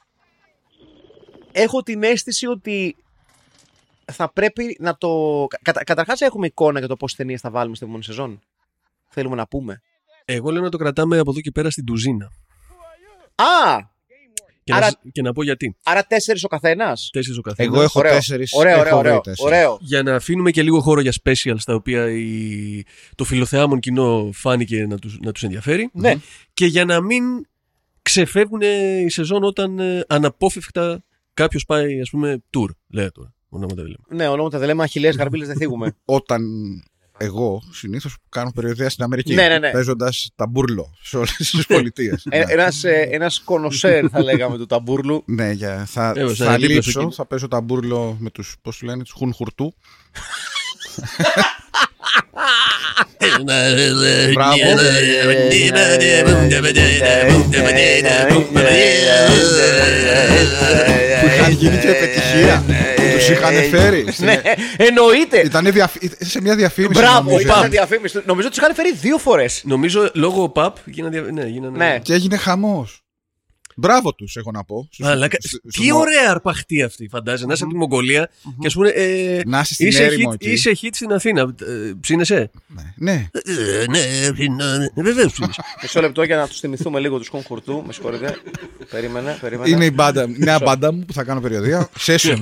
έχω την αίσθηση ότι θα πρέπει να το. Κατα, καταρχάς, έχουμε εικόνα για το πόσες ταινίες θα βάλουμε στην επόμενη σεζόν. Θέλουμε να πούμε.
Εγώ λέω να το κρατάμε από εδώ και πέρα στην τουζίνα.
Α!
Και,
Άρα-
να, και να πω γιατί.
Άρα τέσσερις ο καθένας.
Τέσσερις ο καθένας.
Εγώ έχω
Ωραίο.
τέσσερις.
Ωραίο,
έχω
ωραίο,
βρει
ωραίο,
τέσσερις.
ωραίο.
Για να αφήνουμε και λίγο χώρο για specials, τα οποία η... το φιλοθεάμον κοινό φάνηκε να τους, να τους ενδιαφέρει.
Ναι.
Και για να μην ξεφεύγουν η σεζόν όταν ε, αναπόφευκτα κάποιος πάει, ας πούμε, tour. Λέω τώρα. Ονόματα δεν λέμε.
Ναι, ονόματα δεν λέμε, αχιλλέες γαρμπίλες δεν θίγουμε.
Όταν εγώ συνήθως κάνω περιοδία στην Αμερική,
Ναι, ναι, ναι.
παίζοντας ταμπουρλό σε όλες τις πολιτείες.
Ε, ένας, ε, ένας κονοσέρ θα λέγαμε του ταμπούρλου.
Ναι, για, θα,
Ε,
θα
σαν δίπλα στο
λείψω,
κοινό.
θα παίζω ταμπούρλο με τους, πώς του λένε, τους χουνχουρτού. Μπράβο. Που είχαν γίνει και επιτυχία. Τους είχαν φέρει. στην-
Ναι, εννοείται.
Ήτανε διαφ- σε μια διαφήμιση.
Μπράβο,
νομίζω.
ήταν σε διαφήμιση. Νομίζω ότι του είχαν φέρει δύο φορές.
Νομίζω λόγω ΠΑΠ γίνανε. δια- Ναι, γίνανε...
Ναι.
Και έγινε χαμός. Μπράβο τους, έχω να πω. Στους-
Μαλάκα,
στους-
τι
στους-
ωραία αρπαχτή αυτή, φαντάζεσαι. Να είσαι από τη Μογγολία και ας πούνε. Ε,
Να είσαι στην
είσαι
έρημο
hit-
εκεί.
Είσαι hit στην Αθήνα. Ε, Ψήνεσαι.
Ναι.
Ε, Ναι, ψήνω. Βεβαίως ψήνεσαι.
Μισό λεπτό για να του θυμηθούμε λίγο του Χουνχουρτού. Με συγχωρείτε. Περίμενε, περίμενε.
Είναι η μπάντα, η νέα μπάντα μου που θα κάνω περιοδία. Session.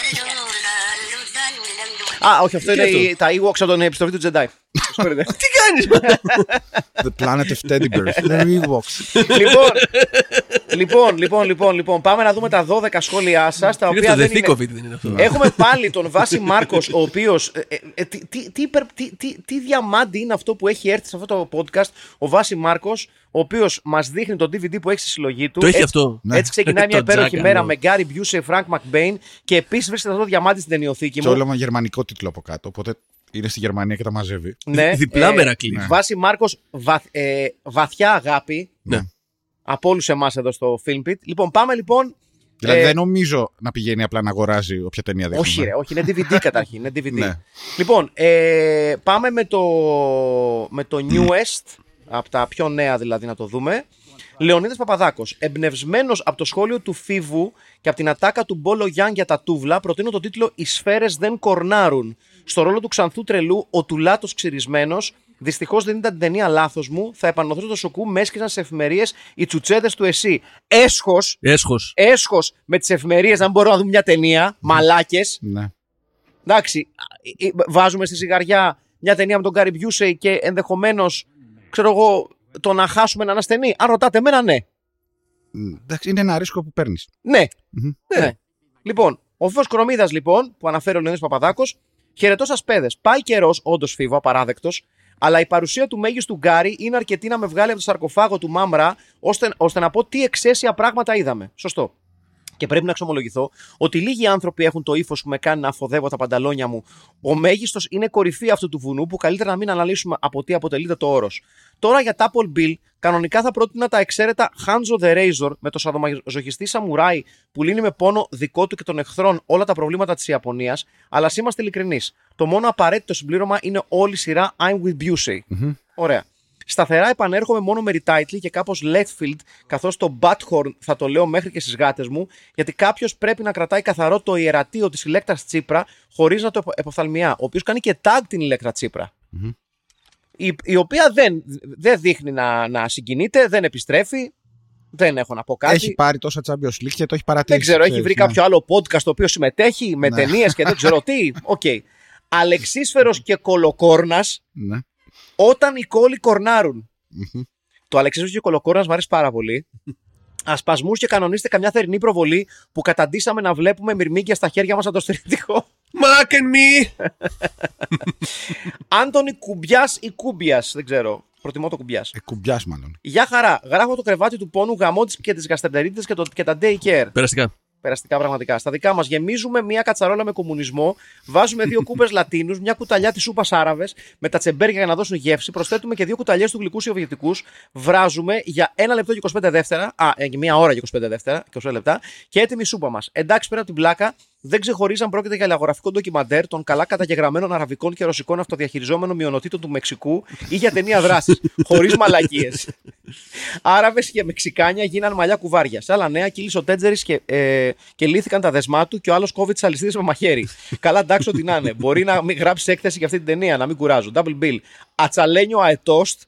Α, όχι, αυτό
Τι
είναι
αυτό?
η- τα Ewoks από τον επιστροφή του Τζεντάι. Με συγχωρείτε.
Τι κάνεις.
The planet of teddy bears. The Ewoks.
Λοιπόν, λοιπόν, λοιπόν, λοιπόν, λοιπόν, πάμε να δούμε τα δώδεκα σχόλιά σας, τα
Είναι
οποία
αυτό,
δεν
The
είναι...
Thick of It δεν είναι αυτό.
Έχουμε πάλι τον Βάση Μάρκος, ο οποίος. ε, ε, ε, τι, τι, τι, υπερ- τι, τι, τι διαμάντι είναι αυτό που έχει έρθει σε αυτό το podcast, ο Βάση Μάρκος, ο οποίος μας δείχνει το ντι βι ντι που έχει στη συλλογή του.
Το έχει
Έτσι-
αυτό.
Ναι.
Έτσι ξεκινάει μια
Το
υπέροχη
τζάκα,
μέρα
ναι.
με Γκάρι Μπιούσεϊ, Φρανκ Μακμπέιν και επίσης βρίσκεται αυτό το διαμάντι στην ταινιοθήκη
Και
μου.
όλο με γερμανικό τίτλο από κάτω. Οπότε είναι στη Γερμανία και τα μαζεύει.
Ναι,
Διπλά
ε,
Μερακλή.
ναι.
Βάση Μάρκος, βαθ- ε, βαθιά αγάπη
Ναι.
από όλους εμάς εδώ στο Film Pit. Λοιπόν, πάμε λοιπόν.
Δηλαδή
ε,
δεν νομίζω να πηγαίνει απλά να αγοράζει όποια ταινία δείχνουμε.
Όχι, ρε, όχι, είναι ντι βι ντι καταρχήν. Είναι ντι βι ντι.
Ναι.
Λοιπόν, ε, πάμε με το, με το newest, από τα πιο νέα δηλαδή να το δούμε. Λεωνίδας Παπαδάκος. Εμπνευσμένος από το σχόλιο του Φίβου και από την ατάκα του Μπόλο Γιάν για τα τούβλα, προτείνω το τίτλο «Οι σφαίρες δεν κορνάρουν». Στο ρόλο του ξανθού τρελού, ο Τουλάτος ξυρισμένος. Δυστυχώς δεν ήταν την ταινία λάθος μου. Θα επανωθώ στο σοκού, με έσκυζαν σε εφημερίες οι τσουτσέδες του ΕΣΥ. Έσχος,
Έσχος.
έσχος με τις εφημερίες να μην μπορούμε να δούμε μια ταινία. Μαλάκες.
Ναι.
Εντάξει, ε, ε, βάζουμε στη ζυγαριά μια ταινία με τον Γκάρι Μπιούσεϊ και ενδεχομένως, ξέρω εγώ, το να χάσουμε έναν ασθενή. Αν ρωτάτε εμένα, ναι.
Μ, Εντάξει, είναι ένα ρίσκο που παίρνει.
Ναι.
Μμμ.
ναι. Λοιπόν, ο Φίβος Κορομίδας, λοιπόν, που αναφέρει ο Λεωνίδας Παπαδάκος, χαιρετώ σας παιδες. Πάει καιρός, όντως Φίβο, απαράδεκτος, αλλά η παρουσία του μέγιστου Γκάρι είναι αρκετή να με βγάλει από το σαρκοφάγο του Μάμρα, ώστε, ώστε να πω τι εξαίσια πράγματα είδαμε. Σωστό. Και πρέπει να εξομολογηθώ ότι λίγοι άνθρωποι έχουν το ύφος που με κάνει να αφοδεύω τα πανταλόνια μου. Ο μέγιστος είναι κορυφή αυτού του βουνού που καλύτερα να μην αναλύσουμε από τι αποτελείται το όρος. Τώρα για τα Apple Bill, κανονικά θα πρότεινα τα εξαίρετα Hanzo the Razor με το σαδομαζοχιστή σαμουράι που λύνει με πόνο δικό του και των εχθρών όλα τα προβλήματα της Ιαπωνίας. Αλλά ας είμαστε ειλικρινείς. Το μόνο απαραίτητο συμπλήρωμα είναι όλη η σειρά I'm with Busey. Mm-hmm. Ωραία. Σταθερά επανέρχομαι μόνο με retitle και κάπως Letfield, καθώς το Butthorn θα το λέω μέχρι και στις γάτες μου, γιατί κάποιος πρέπει να κρατάει καθαρό το ιερατείο της Ηλέκτρας Τσίπρα χωρίς να το εποφθαλμιά, ο οποίος κάνει και tag την Ηλέκτρα Τσίπρα. Mm-hmm. Η, η οποία δεν, δεν δείχνει να, να συγκινείται, δεν επιστρέφει, δεν έχω να πω κάτι.
Έχει πάρει τόσα Champions League και το έχει παρατηρήσει.
Δεν ξέρω, έχει βρει ναι. κάποιο άλλο podcast το οποίο συμμετέχει με ναι. ταινίες και δεν ξέρω τι. Οκ. Okay. Αλεξίσφαιρος και Κολοκόρνας. Ναι. Όταν οι κόλλοι κορνάρουν. Mm-hmm. Το Αλεξίσφαιρος και Κολοκόρνας μου αρέσει πάρα πολύ. Ασπασμούς και κανονίστε καμιά θερινή προβολή που καταντήσαμε να βλέπουμε μυρμήγκια στα χέρια μας από το στριτικό.
Mac and me!
Άντωνη Κουμπιάς ή Κούμπιας, δεν ξέρω. Προτιμώ το Κουμπιάς.
Ε, Κουμπιάς μάλλον.
Γεια χαρά. Γράφω το κρεβάτι του πόνου, γαμό της και τις γαστερντερίτες και, και τα daycare.
Περαστικά.
Περαστικά πραγματικά. Στα δικά μας γεμίζουμε μια κατσαρόλα με κομμουνισμό, βάζουμε δύο κούπες Λατίνους, μια κουταλιά της σούπας Άραβες με τα τσεμπέρια για να δώσουν γεύση, προσθέτουμε και δύο κουταλιές του γλυκού Σοβιετικούς, βράζουμε για ένα λεπτό και είκοσι πέντε δεύτερα, α, μια ώρα και είκοσι πέντε δεύτερα, είκοσι λεπτά και έτοιμη η σούπα μας. Εντάξει, πέρα από την πλάκα, δεν ξεχωρίζει αν πρόκειται για λαγογραφικό ντοκιμαντέρ των καλά καταγεγραμμένων αραβικών και ρωσικών αυτοδιαχειριζόμενων μειονοτήτων του Μεξικού ή για ταινία δράσης, χωρίς μαλακίες. Άραβες και Μεξικάνια γίναν μαλλιά κουβάρια. Σε άλλα νέα, κύλησε ο Τέτζερης και, ε, και λύθηκαν τα δεσμά του και ο άλλος κόβει τις αλυσίδες με μαχαίρι. Καλά, εντάξει, ό,τι να είναι. Μπορεί να μην γράψει έκθεση για αυτή την ταινία, να μην κουράζω. Double bill. Ατσαλένιο αετόστ.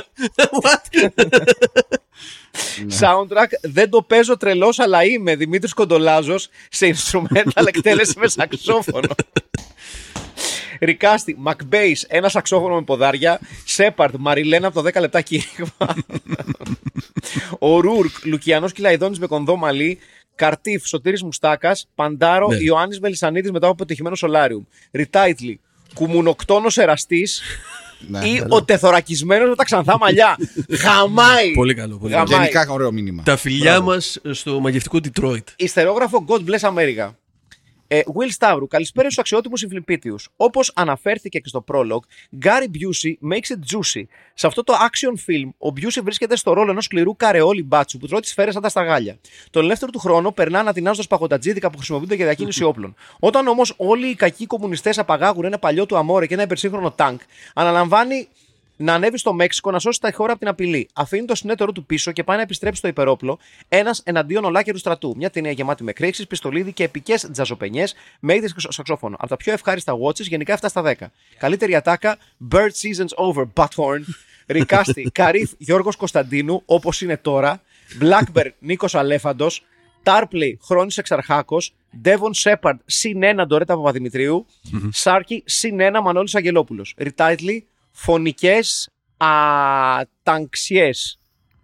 Soundtrack δεν το παίζω τρελός, αλλά είμαι Δημήτρης Κοντολάζος σε instrumental εκτέλεση με σαξόφωνο. Ρικάστη, Μακμπέις, ένα σαξόφωνο με ποδάρια. Σέπαρτ, Μαριλένα από το δέκα λεπτά κήρυγμα. Ο Ρούρκ, Λουκιανός Κυλαϊδόνης με κονδό μαλλί. Καρτίφ, Σωτήρης Μουστάκας. Παντάρο, ναι. Ιωάννης Μελισσανίδης μετά από πετυχημένο Σολάριουμ. Ριτάιτλι, Κουμουνοκτόνος Εραστής. Ναι, ή ο τεθωρακισμένος με τα ξανθά μαλλιά. Χαμάει.
Πολύ καλό. Πολύ καλό.
Γενικά ωραίο μήνυμα.
Τα φιλιά μας στο μαγευτικό Detroit.
Ιστερόγραφο God Bless America. Ε, Will Σταύρου, καλησπέρα στους αξιότιμους συμφιλιπίτιους. Όπως αναφέρθηκε και στο prologue, Gary Busey makes it juicy. Σε αυτό το action film, ο Busey βρίσκεται στο ρόλο ενός σκληρού καρεόλι μπάτσου που τρώει τις σφαίρες σαν τα σταγάλια. Τον ελεύθερο του χρόνο περνά ανατινάζοντας παγωτατζίδικα που χρησιμοποιούνται για διακίνηση όπλων. Όταν όμως όλοι οι κακοί κομμουνιστές απαγάγουν ένα παλιό του αμόρε και ένα υπερσύγχρονο τάγκ, αναλαμβάνει να ανέβει στο Μέξικο να σώσει τα χώρα από την απειλή. Αφήνει το συνέτερό του πίσω και πάει να επιστρέψει στο υπερόπλο, ένας εναντίον ολάκερου στρατού. Μια ταινία γεμάτη με κρέξεις, πιστολίδι και επικές τζαζοπενιές με είδες και σαξόφωνο. Από τα πιο ευχάριστα watches, γενικά εφτά στα δέκα. Καλύτερη ατάκα, Bird Season's Over, Butthorn. Ρικάστη, Καρίφ, Γιώργος Κωνσταντίνου, όπως είναι τώρα. Blackbird, Νίκος Αλέφαντος. Τάρπλεϊ, Χρόνης Εξαρχάκος. Devon Shepard, συν ένα Ντορέτα Παπαδημητρίου. Σάρκι, συν ένα Μανώλης Αγγελόπουλος. Ριτάιτλι, Φωνικές ατανξιές.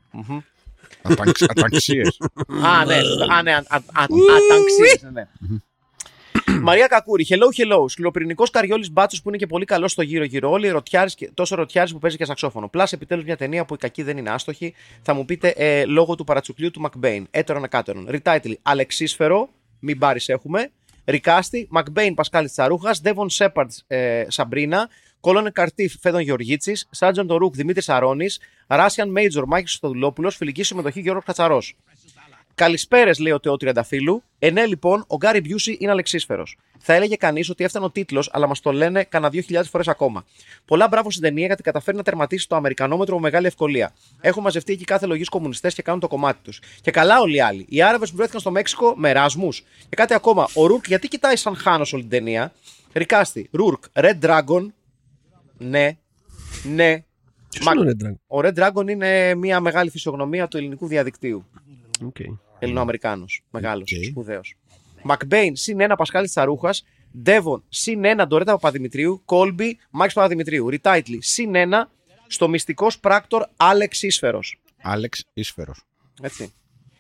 Ατανξιές.
Α, ναι, ατανξιές, ναι. Μαρία Κακούρη, hello, hello. Σκληροπυρηνικός Καριόλης μπάτσος που είναι και πολύ καλός στο γύρω-γύρω. Όλοι ερωτιάρης, τόσο ερωτιάρης που παίζει και σαξόφωνο. Πλάς επιτέλους μια ταινία που η κακή δεν είναι άστοχη. Θα μου πείτε ε, λόγω του παρατσουκλίου του Μακμπέιν. Έτερον εκάτερον. Ριτάιτλι, Αλεξίσφαιρο, μην πάρεις έχουμε. Ρικάστη, Μακμπέιν Πασκάλη Τσαρούχας. Devon Shepard ε, Σαμπρίνα. Κόλονε Καρτίφ, Φέδων Γεωργίτσης, Σάρτζον Ρουκ, Δημήτρης Αρώνης, Ράσιαν Μέιτζορ, Μάκης Στοδουλόπουλος, φιλική συμμετοχή Γιώργος Κατσαρός. Καλησπέρες, λέει ο Τεό Τριανταφύλου. Ε, ναι, λοιπόν, ο Γκάρι Μπιούσι είναι αλεξίσφαιρος. Θα έλεγε κανείς ότι έφτανε ο τίτλος, αλλά μας το λένε κανένα δύο χιλιάδες φορές ακόμα. Πολλά μπράβο στην ταινία γιατί καταφέρει να τερματίσει το Αμερικανόμετρο με μεγάλη ευκολία. Έχουν μαζευτεί εκεί κάθε λογής κομμουνιστές και κάνουν το κομμάτι τους. Και καλά όλοι οι άλλοι. Οι Άραβες που βρέθηκαν στο Μέξικο με Εράσμους. Και κάτι ακόμα. Ο Ρούρκ γιατί κοιτάει σαν Χάνος όλη την ταινία. Ρικάστη, Ρούρκ, Red Dragon. Ναι, ναι. Μα... ο Red Dragon είναι μια μεγάλη φυσιογνωμία του ελληνικού διαδικτύου.
Okay.
Ελληνοαμερικάνος. Μεγάλος, okay. Σπουδαίος. Μακμπέιν συν ένα Πασχάλης Τσαρούχας. Ντέβον συν ένα Ντορέτα Παπαδημητρίου. Κόλμπι Μάκης Παπαδημητρίου. Ριτάιτλι συν ένα στο μυστικός πράκτορ Άλεξ Ίσφαιρος.
Άλεξ Ίσφαιρος.
Έτσι.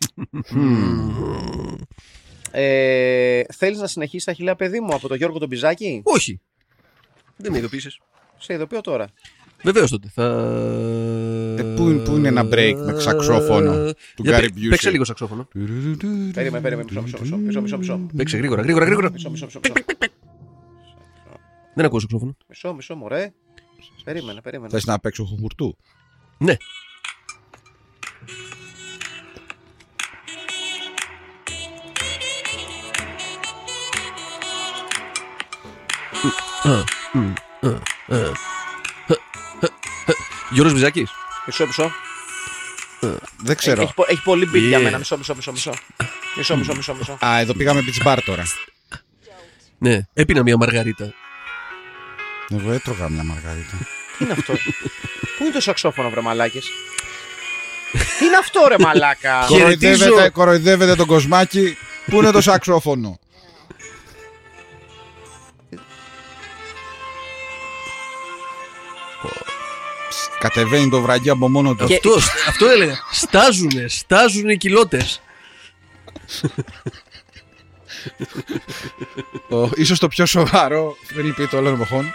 ε, θέλεις να συνεχίσεις τα χιλιά παιδί μου από τον Γιώργο τον Πιζάκη?
Όχι. Δεν με ειδοποίησες.
Σε ειδοποιώ τώρα.
Βεβαίως τότε. Θα...
Ε, πού, πού είναι ένα break με σαξόφωνο του Gary Busey.
Παίξε λίγο σαξόφωνο.
Περίμενε, περίμενε, μισό, μισό, μισό, μισό, μισό, μισό.
Παίξε γρήγορα, γρήγορα, γρήγορα.
Μισό, μισό, μισό, μισό.
Δεν ακούω σαξόφωνο.
Μισό, μισό, μωρέ. Περίμενε, περίμενε.
Θες να παίξω χουμουρτού?
Ναι. Γιώργος Βυζάκης.
Μισό, μισό.
Δεν ξέρω.
Έχει, έχει πολύ beat για
Yeah.
μένα. Μισό, μισό, μισό, μισό. Μισό, μισό, μισό, μισό.
Α, εδώ πήγαμε beach bar τώρα.
Ναι, έπινα μια μαργαρίτα.
Εγώ έτρωγα μια μαργαρίτα.
Τι είναι αυτό? Πού είναι το σαξόφωνο, βρε μαλάκες? Τι είναι αυτό, ρε μαλάκα?
Κοροϊδεύετε, κοροϊδεύετε τον κοσμάκι. Πού είναι το σαξόφωνο? Κατεβαίνει το βραγί από μόνο του.
Και-
Αυτό, αυτό έλεγα. Στάζουνε, στάζουνε οι κοιλώτες.
Ο- Ίσως το πιο σοβαρό θρυλπί των όλων εποχών.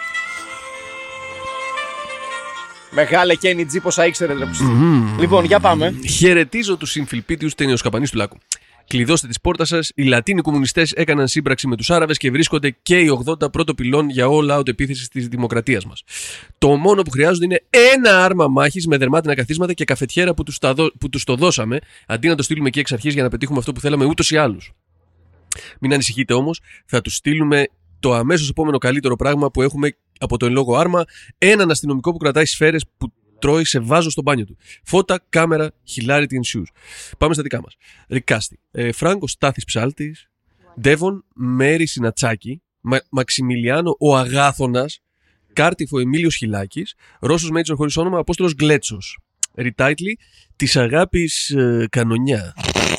Μεγάλε Κένι Τζι, πόσα ήξερε, ρε. Λοιπόν, για πάμε.
Χαιρετίζω τους συμφιλπίτιους ταινιοσκαπανείς του Λάκου. Κλειδώστε τις πόρτας σας. Οι Λατίνοι κομμουνιστές έκαναν σύμπραξη με τους Άραβες και βρίσκονται και οι ογδόντα πρώτο πυλών για all out επίθεση της δημοκρατίας μας. Το μόνο που χρειάζονται είναι ένα άρμα μάχης με δερμάτινα καθίσματα και καφετιέρα που τους, τα δω- που τους το δώσαμε, αντί να το στείλουμε εκεί εξ αρχής για να πετύχουμε αυτό που θέλαμε ούτως ή άλλως. Μην ανησυχείτε όμως, θα τους στείλουμε το αμέσως επόμενο καλύτερο πράγμα που έχουμε από το εν λόγω άρμα, έναν αστυνομικό που κρατάει σφαίρες που τρώει σε βάζο στο μπάνιο του. Φώτα, κάμερα, hilarity ensues. Πάμε στα δικά μας. Ρικάστη. Ε, Φράγκο Στάθης Ψάλτης. Ντέβον Μέρη Συνατσάκη. Μα, Μαξιμιλιάνο ο Αγάθωνας. Κάρτιφ ο Εμίλιος Χιλάκης. Ρώσος Μέιτζορ χωρίς όνομα. Απόστολος Γκλέτσος. Ριτάιτλι Της αγάπης ε, κανονιά.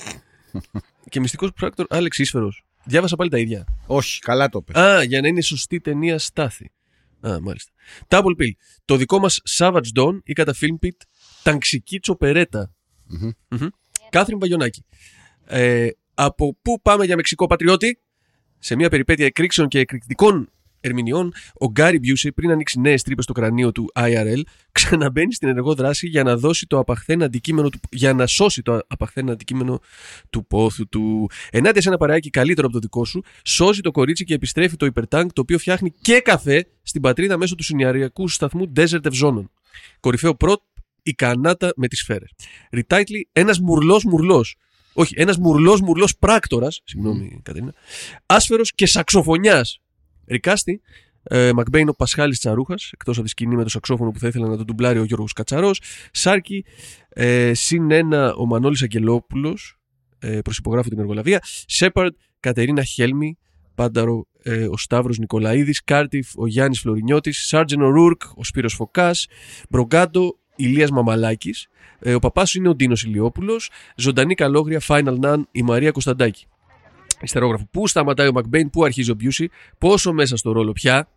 Και μυστικός πράκτορ Άλεξ Ίσφαιρος. Διάβασα πάλι τα ίδια.
Όχι, καλά το πες.
Α, για να είναι σωστή ταινία Στάθη. Α, μάλιστα. Double Pill. Το δικό μας Savage Dawn ή κατά Filmpit Τανξική Τσοπερέτα. Κάθριν Βαγιονάκη. Ε, από πού πάμε για Μεξικό πατριώτη? Σε μια περιπέτεια εκρήξεων και εκρηκτικών ερμηνεών, ο Γκάρι Μπιούσι, πριν ανοίξει νέες τρύπες στο κρανίο του άι αρ ελ, ξαναμπαίνει στην ενεργό δράση για να, δώσει το απαχθέν αντικείμενο του, για να σώσει το απαχθέν αντικείμενο του πόθου του. Ενάντια σε ένα παρεάκι καλύτερο από το δικό σου, σώζει το κορίτσι και επιστρέφει το υπερτάνκ, το οποίο φτιάχνει και καφέ στην πατρίδα μέσω του συνιαριακού σταθμού Desert Ευζώνων. Κορυφαίο πρώτ, η κανάτα με τις σφαίρες. Ριτάιτλι, ένας μουρλός μουρλός. Όχι, ένας μουρλός μουρλός πράκτορας. Συγγνώμη, mm. Κατερίνα. Άσφαιρος και σαξοφωνιάς. Ρικάστη, ε, Μακμπέιν ο Πασχάλης Τσαρούχας, εκτός από τη σκηνή με το σαξόφωνο που θα ήθελε να τον ντουμπλάρει ο Γιώργος Κατσαρός. Σάρκι, ε, συν ένα ο Μανώλης Αγγελόπουλος, ε, προσυπογράφω την εργολαβία. Σέπαρντ, Κατερίνα Χέλμη, Πάνταρο ε, ο Σταύρος Νικολαίδης. Κάρτιφ ο Γιάννης Φλωρινιώτης. Σάρτζεν ο Ρούρκ ο Σπύρος Φωκάς. Μπρογκάντο Ηλίας Μαμαλάκης. Ε, ο παπάς σου είναι ο Ντίνος Ηλιόπουλος. Ζωντανή καλόγρια Final Nun η Μαρία Κωνσταντάκη. Ιστερόγραφο. Πού σταματάει ο Μακμπέιν, πού αρχίζει ο Μπιούσι, πόσο μέσα στο ρόλο πια.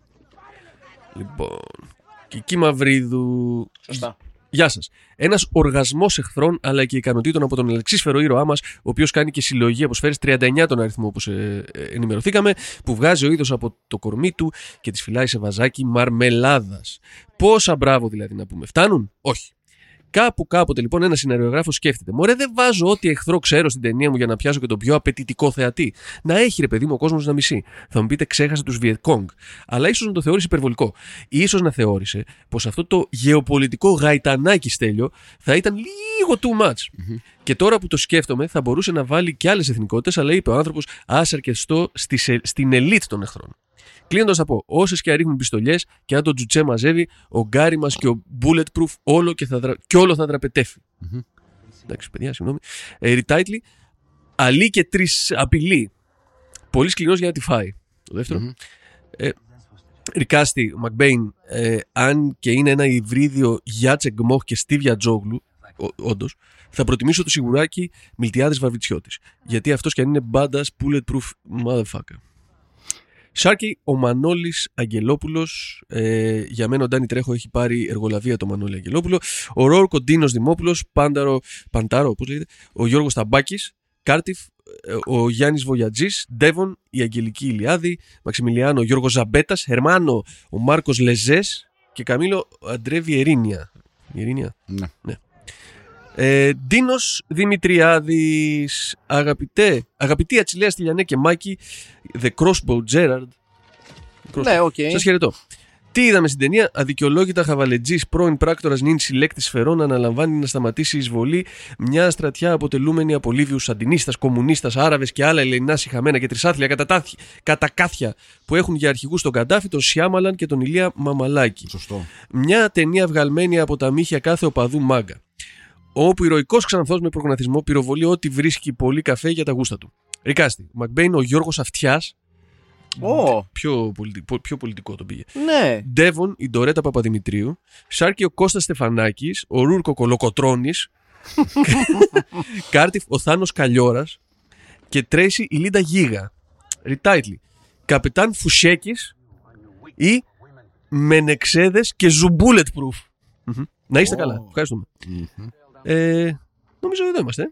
Λοιπόν. Κική Μαυρίδου.
Σωστά.
Γεια σας. Ένας οργασμός εχθρών αλλά και ικανοτήτων από τον αλεξίσφαιρο ήρωά μας, ο οποίος κάνει και συλλογή από σφαίρες τριάντα εννιά τον αριθμό όπως ε, ε, ενημερωθήκαμε, που βγάζει ο είδος από το κορμί του και τις φυλάει σε βαζάκι μαρμελάδας. Πόσα μπράβο δηλαδή να πούμε. Φτάνουν? Όχι. Κάπου κάποτε λοιπόν ένα σεναριογράφο σκέφτεται: μωρέ, δεν βάζω ό,τι εχθρό ξέρω στην ταινία μου για να πιάσω και τον πιο απαιτητικό θεατή. Να έχει ρε παιδί μου ο κόσμος να μισεί. Θα μου πείτε, ξέχασε τους Βιετκόγκ. Αλλά ίσως να το θεώρησε υπερβολικό. Ή ίσως να θεώρησε πως αυτό το γεωπολιτικό γαϊτανάκι Στέλιο θα ήταν λίγο too much. Mm-hmm. Και τώρα που το σκέφτομαι, θα μπορούσε να βάλει και άλλες εθνικότητες, αλλά είπε ο άνθρωπος: ας αρκεστώ στην ελίτ των εχθρών. Κλείνοντας θα πω, όσες και αρίχνουν πιστολιές και αν το τζουτσέ μαζεύει, ο Γκάρι μας και ο Bulletproof όλο και, θα δρα... και όλο θα δραπετεύει. Mm-hmm. Εντάξει, παιδιά, συγγνώμη. Ε, Ριτάιτλι, αλή και τρεις απειλή. Πολύ σκληρός για να τη φάει. Το δεύτερο. Mm-hmm. Ε, Ρικάστη, Μακμπέιν, ε, αν και είναι ένα υβρίδιο Γιάτσεκ Μοχ και Στίβια Τζόγλου, όντως, θα προτιμήσω το σιγουράκι Μιλτιάδης Βαρβιτσιώτης. Γιατί αυτός κι αν είναι μπάντας Bulletproof motherfucker. Σάρκι, ο Μανώλης Αγγελόπουλος. Ε, για μένα ο Ντάνι Τρέχο έχει πάρει εργολαβία το Μανώλη Αγγελόπουλο. Ο Ρόρκ, ο Ντίνος Δημόπουλος. Πάνταρο, Παντάρο, πώς λέγεται. Ο Γιώργος Ταμπάκης. Κάρτιφ, ο Γιάννης Βογιατζής. Ντέβον, η Αγγελική Ηλιάδη. Μαξιμιλιάνο, ο Γιώργος Ζαμπέτας. Χερμάνο, ο Μάρκος Λεζές. και Καμίλο Αντρέ Βιερίνια. Βιερίνια.
Ναι.
ναι. Ε, Ντίνος Δημητριάδης. Αγαπητέ, αγαπητή Ατσιλέα Στυλιανέ και Μάκη, The Crossbow Gerard.
Ναι, οκ.
Σας χαιρετώ. Τι είδαμε στην ταινία? Αδικαιολόγητα χαβαλετζής πρώην πράκτορας νυν συλλέκτης σφαιρών αναλαμβάνει να σταματήσει η εισβολή μια στρατιά αποτελούμενη από Λίβιους Σαντινίστας, κομμουνίστας, Άραβες και άλλα ελληνά σιχαμένα και τρισάθλια κατακάθια που έχουν για αρχηγούς τον Καντάφη, τον Σιάμαλαν και τον Ηλία Μαμαλάκη.
Σωστό.
Μια ταινία βγαλμένη από τα μύχια κάθε οπαδού μάγκα. Όπου ηρωικός ξανθός με προγραμματισμό πυροβολεί ό,τι βρίσκει πολύ καφέ για τα γούστα του. Ρικάστη. Μακμπέιν ο Γιώργος Αυτιάς.
Oh.
Πιο, πολιτι... πιο πολιτικό το πήγε.
Ναι.
Ντέβον η Ντορέτα Παπαδημητρίου. Σάρκι ο Κώστας Στεφανάκης. Ο Ρούρκο Κολοκοτρώνης. Κάρτιφ ο Θάνος Καλλιόρας. Και Τρέισι η Λίντα Γίγα. Ριτάιτλι. Καπετάν Φουσέκης ή Μενεξέδες και Ζουμπούλετ-προυφ. Mm-hmm. Να είστε oh. καλά. Ευχαριστούμε. Mm-hmm. Ε, νομίζω εδώ είμαστε.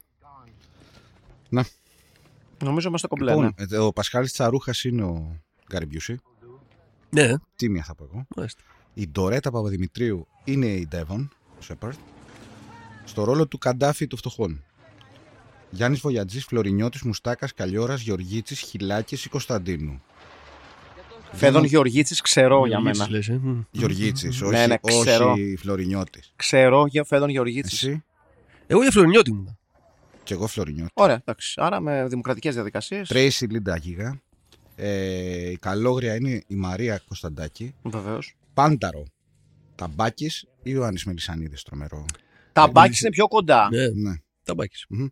Να.
Νομίζω είμαστε κομπλέ.
Λοιπόν,
ναι.
Ο Πασχάλης Τσαρούχας είναι ο Γκάρι Μπιούσι.
Ναι.
Τίμια θα πω εγώ.
Μάλιστα.
Η Ντορέτα Παπαδημητρίου είναι η Ντέβον Σέπαρτ. Στο ρόλο του Καντάφη του φτωχών. Γιάννης Βοιατζής, Φλωρινιώτης, Μουστάκας, Καλλιόρας, Γεωργίτσης, Χιλάκης ή Κωνσταντίνου.
Φέδων Γεωργίτσης ξέρω για μένα.
Λες, ε.
Γεωργίτσης, όχι,
ναι, ναι, ξέρω.
όχι Φλωρινιώτης.
Ξέρω για Φέδων Γεωργίτσης.
Εσύ?
Εγώ για Φλωρινιώτη ήμουν.
Και εγώ Φλωρινιώτη.
Ωραία, εντάξει. Άρα με δημοκρατικές διαδικασίες.
Τρέισι Λίντα Γίγα. Ε, η καλόγρια είναι η Μαρία Κωνσταντάκη.
Βεβαίως.
Πάνταρο. Ταμπάκης ή Ιωάννης Μελισσανίδης, τρομερό.
Ταμπάκης είναι πιο κοντά.
Ναι,
Ναι.
Ταμπάκης.
Mm-hmm.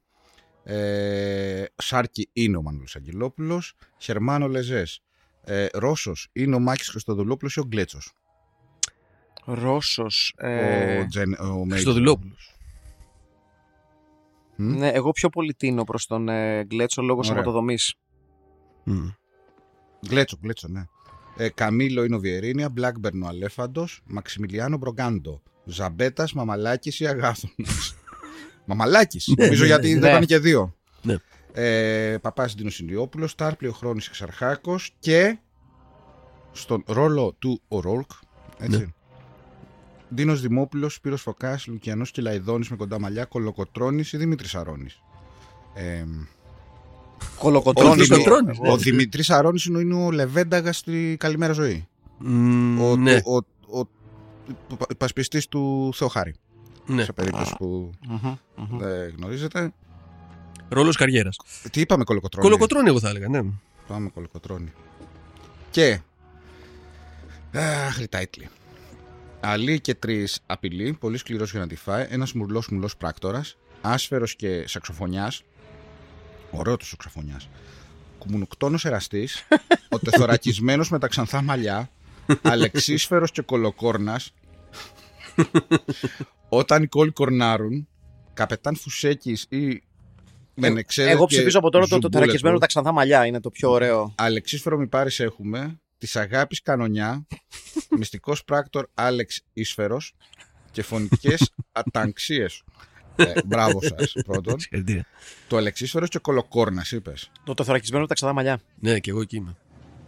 Ε, Σάρκι είναι ο Μανώλης Αγγελόπουλος. Χερμάνο Λεζές. Ε, Ρώσος είναι ο Μάκης Χριστοδουλόπουλος ή ο Γκλέτσος.
Ρώσος. Ε...
Ο, Τζεν, ο
Χριστοδουλόπουλος.
Mm?
Ναι, εγώ πιο πολύ τίνω προς τον ε, Γκλέτσο λόγω σωματοδομής.
Mm.
Γκλέτσο, Γκλέτσο, ναι. Ε, Καμίλο είναι ο Βιερίνια. Μπλάκμπερν ο Αλέφαντος. Μαξιμιλιάνο Μπρογκάντο. Ζαμπέτας, Μαμαλάκης ή Αγάθωνας. Μαμαλάκης, νομίζω γιατί δεν πάνε και δύο.
Ναι.
Ε, Παπάς Ντίνος Ινδιόπουλος, Τάρπλη ο Χρόνης Εξαρχάκος και στον ρόλο του ο Ρόρκ, έτσι. Ναι. Ντίνος Δημόπουλος, Σπύρος Φωκάς, Λουκιανός Κυλαϊδόνης με κοντά μαλλιά, Κολοκοτρώνης ή Δημήτρης Αρώνης. Ε,
Κολοκοτρώνης.
Ο, Δημη, ο Δημήτρης Αρώνης είναι ο Λεβένταγας στη Καλημέρα Ζωή.
Mm,
ο,
ναι.
ο, ο, ο, ο υπασπιστής του Θεοχάρη.
Ναι.
Σε περίπτωση που
mm-hmm, mm-hmm.
δεν γνωρίζετε.
Ρόλος καριέρας.
Τι είπαμε, Κολοκοτρώνη.
Κολοκοτρώνη, εγώ θα έλεγα, ναι.
Πάμε Κολοκοτρώνη. Και. Αχ, ριτάιτλι. Αλή και τρεις απειλή, πολύ σκληρός για να τη φάει. Ένας μουρλός μουλός πράκτορας. Άσφαιρος και σαξοφωνιάς. Ωραίο το σαξοφωνιάς. Κουμουνοκτόνος εραστής. Ο τεθωρακισμένος με τα ξανθά μαλλιά. Αλεξίσφαιρος και κολοκόρνας. Όταν οι κόλλοι κορνάρουν. Καπετάν Φουσέκης ή Μενεξέδες.
Εγώ ψηφίζω από τώρα το τεθωρακισμένο με τα ξανθά μαλλιά. Είναι το πιο ωραίο.
Αλεξίσφαιρο μη πάρεις έχουμε. Της αγάπης κανονιά. Μυστικός πράκτορ Άλεξ Ίσφαιρος. Και φωνικές ατανξίες. Ε, μπράβο σας πρώτον. Το Αλεξίσφαιρος και κολοκόρνας είπες.
Το τεθωρακισμένο με τα ξανθά μαλλιά.
Ναι, και εγώ εκεί είμαι.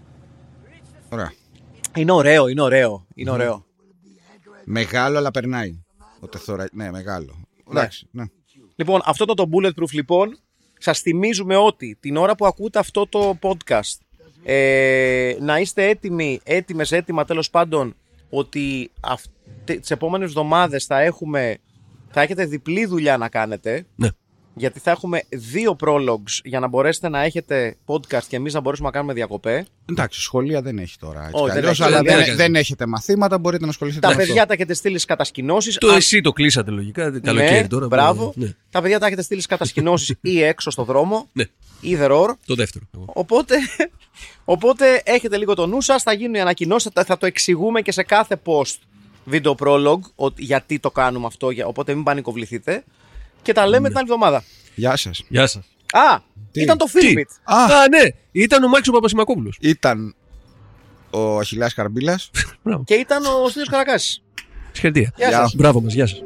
Ωραία.
Είναι ωραίο, είναι ωραίο. Είναι ωραίο.
Μεγάλο αλλά περνάει. Ο τεθωρα... Ναι, μεγάλο.
Ναι.
Εντάξει, ναι.
Λοιπόν, αυτό το, το Bulletproof λοιπόν, σας θυμίζουμε ότι την ώρα που ακούτε αυτό το podcast ε, να είστε έτοιμοι, έτοιμες, έτοιμα τέλος πάντων ότι αυ... τις επόμενες εβδομάδες θα έχουμε, θα έχετε διπλή δουλειά να κάνετε.
Ναι.
Γιατί θα έχουμε δύο prologues για να μπορέσετε να έχετε podcast και εμείς να μπορέσουμε να κάνουμε διακοπέ.
Εντάξει, σχολεία δεν έχει τώρα. Έτσι,
Όχι,
καλώς,
δεν έχει,
αλλά
δεν
δεν,
έχει.
δεν έχετε μαθήματα, μπορείτε να ασχοληθείτε
Τα
με
παιδιά
αυτό.
τα έχετε στείλει κατασκηνώσεις.
Το
Α...
εσύ το κλείσατε λογικά. Καλοκαίρι
ναι,
τώρα.
Μπράβο.
Ναι.
Τα παιδιά τα έχετε στείλει κατασκηνώσεις ή έξω στο δρόμο.
Ναι.
Either or.
Το δεύτερο.
Οπότε, οπότε έχετε λίγο το νου σας, θα γίνουν οι ανακοινώσεις, θα το εξηγούμε και σε κάθε post βίντεο prologue ότι γιατί το κάνουμε αυτό, οπότε μην πανικοβληθείτε και τα λέμε
ναι.
την άλλη εβδομάδα.
Γεια σας.
Γεια σας.
Α,
Τι?
ήταν το Film
Τι?
It.
Α,
Α, ναι. Ήταν ο Μάκης ο Παπασημακόπουλος.
ήταν ο Αχιλλέας Καρμπίλας.
Και ήταν ο Στέλιος Καρακάσης.
Συγχαρητήρια.
Γεια σας.
Μπράβο μας, γεια σας.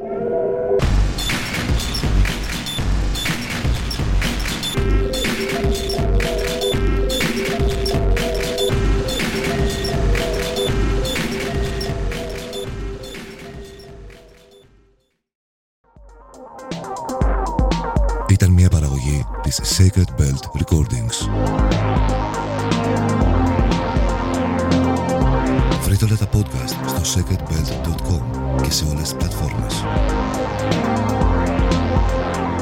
Sacred Belt Recordings. Βρείτε όλα τα podcast στο sacred belt dot com και σε όλες τις πλατφόρμες.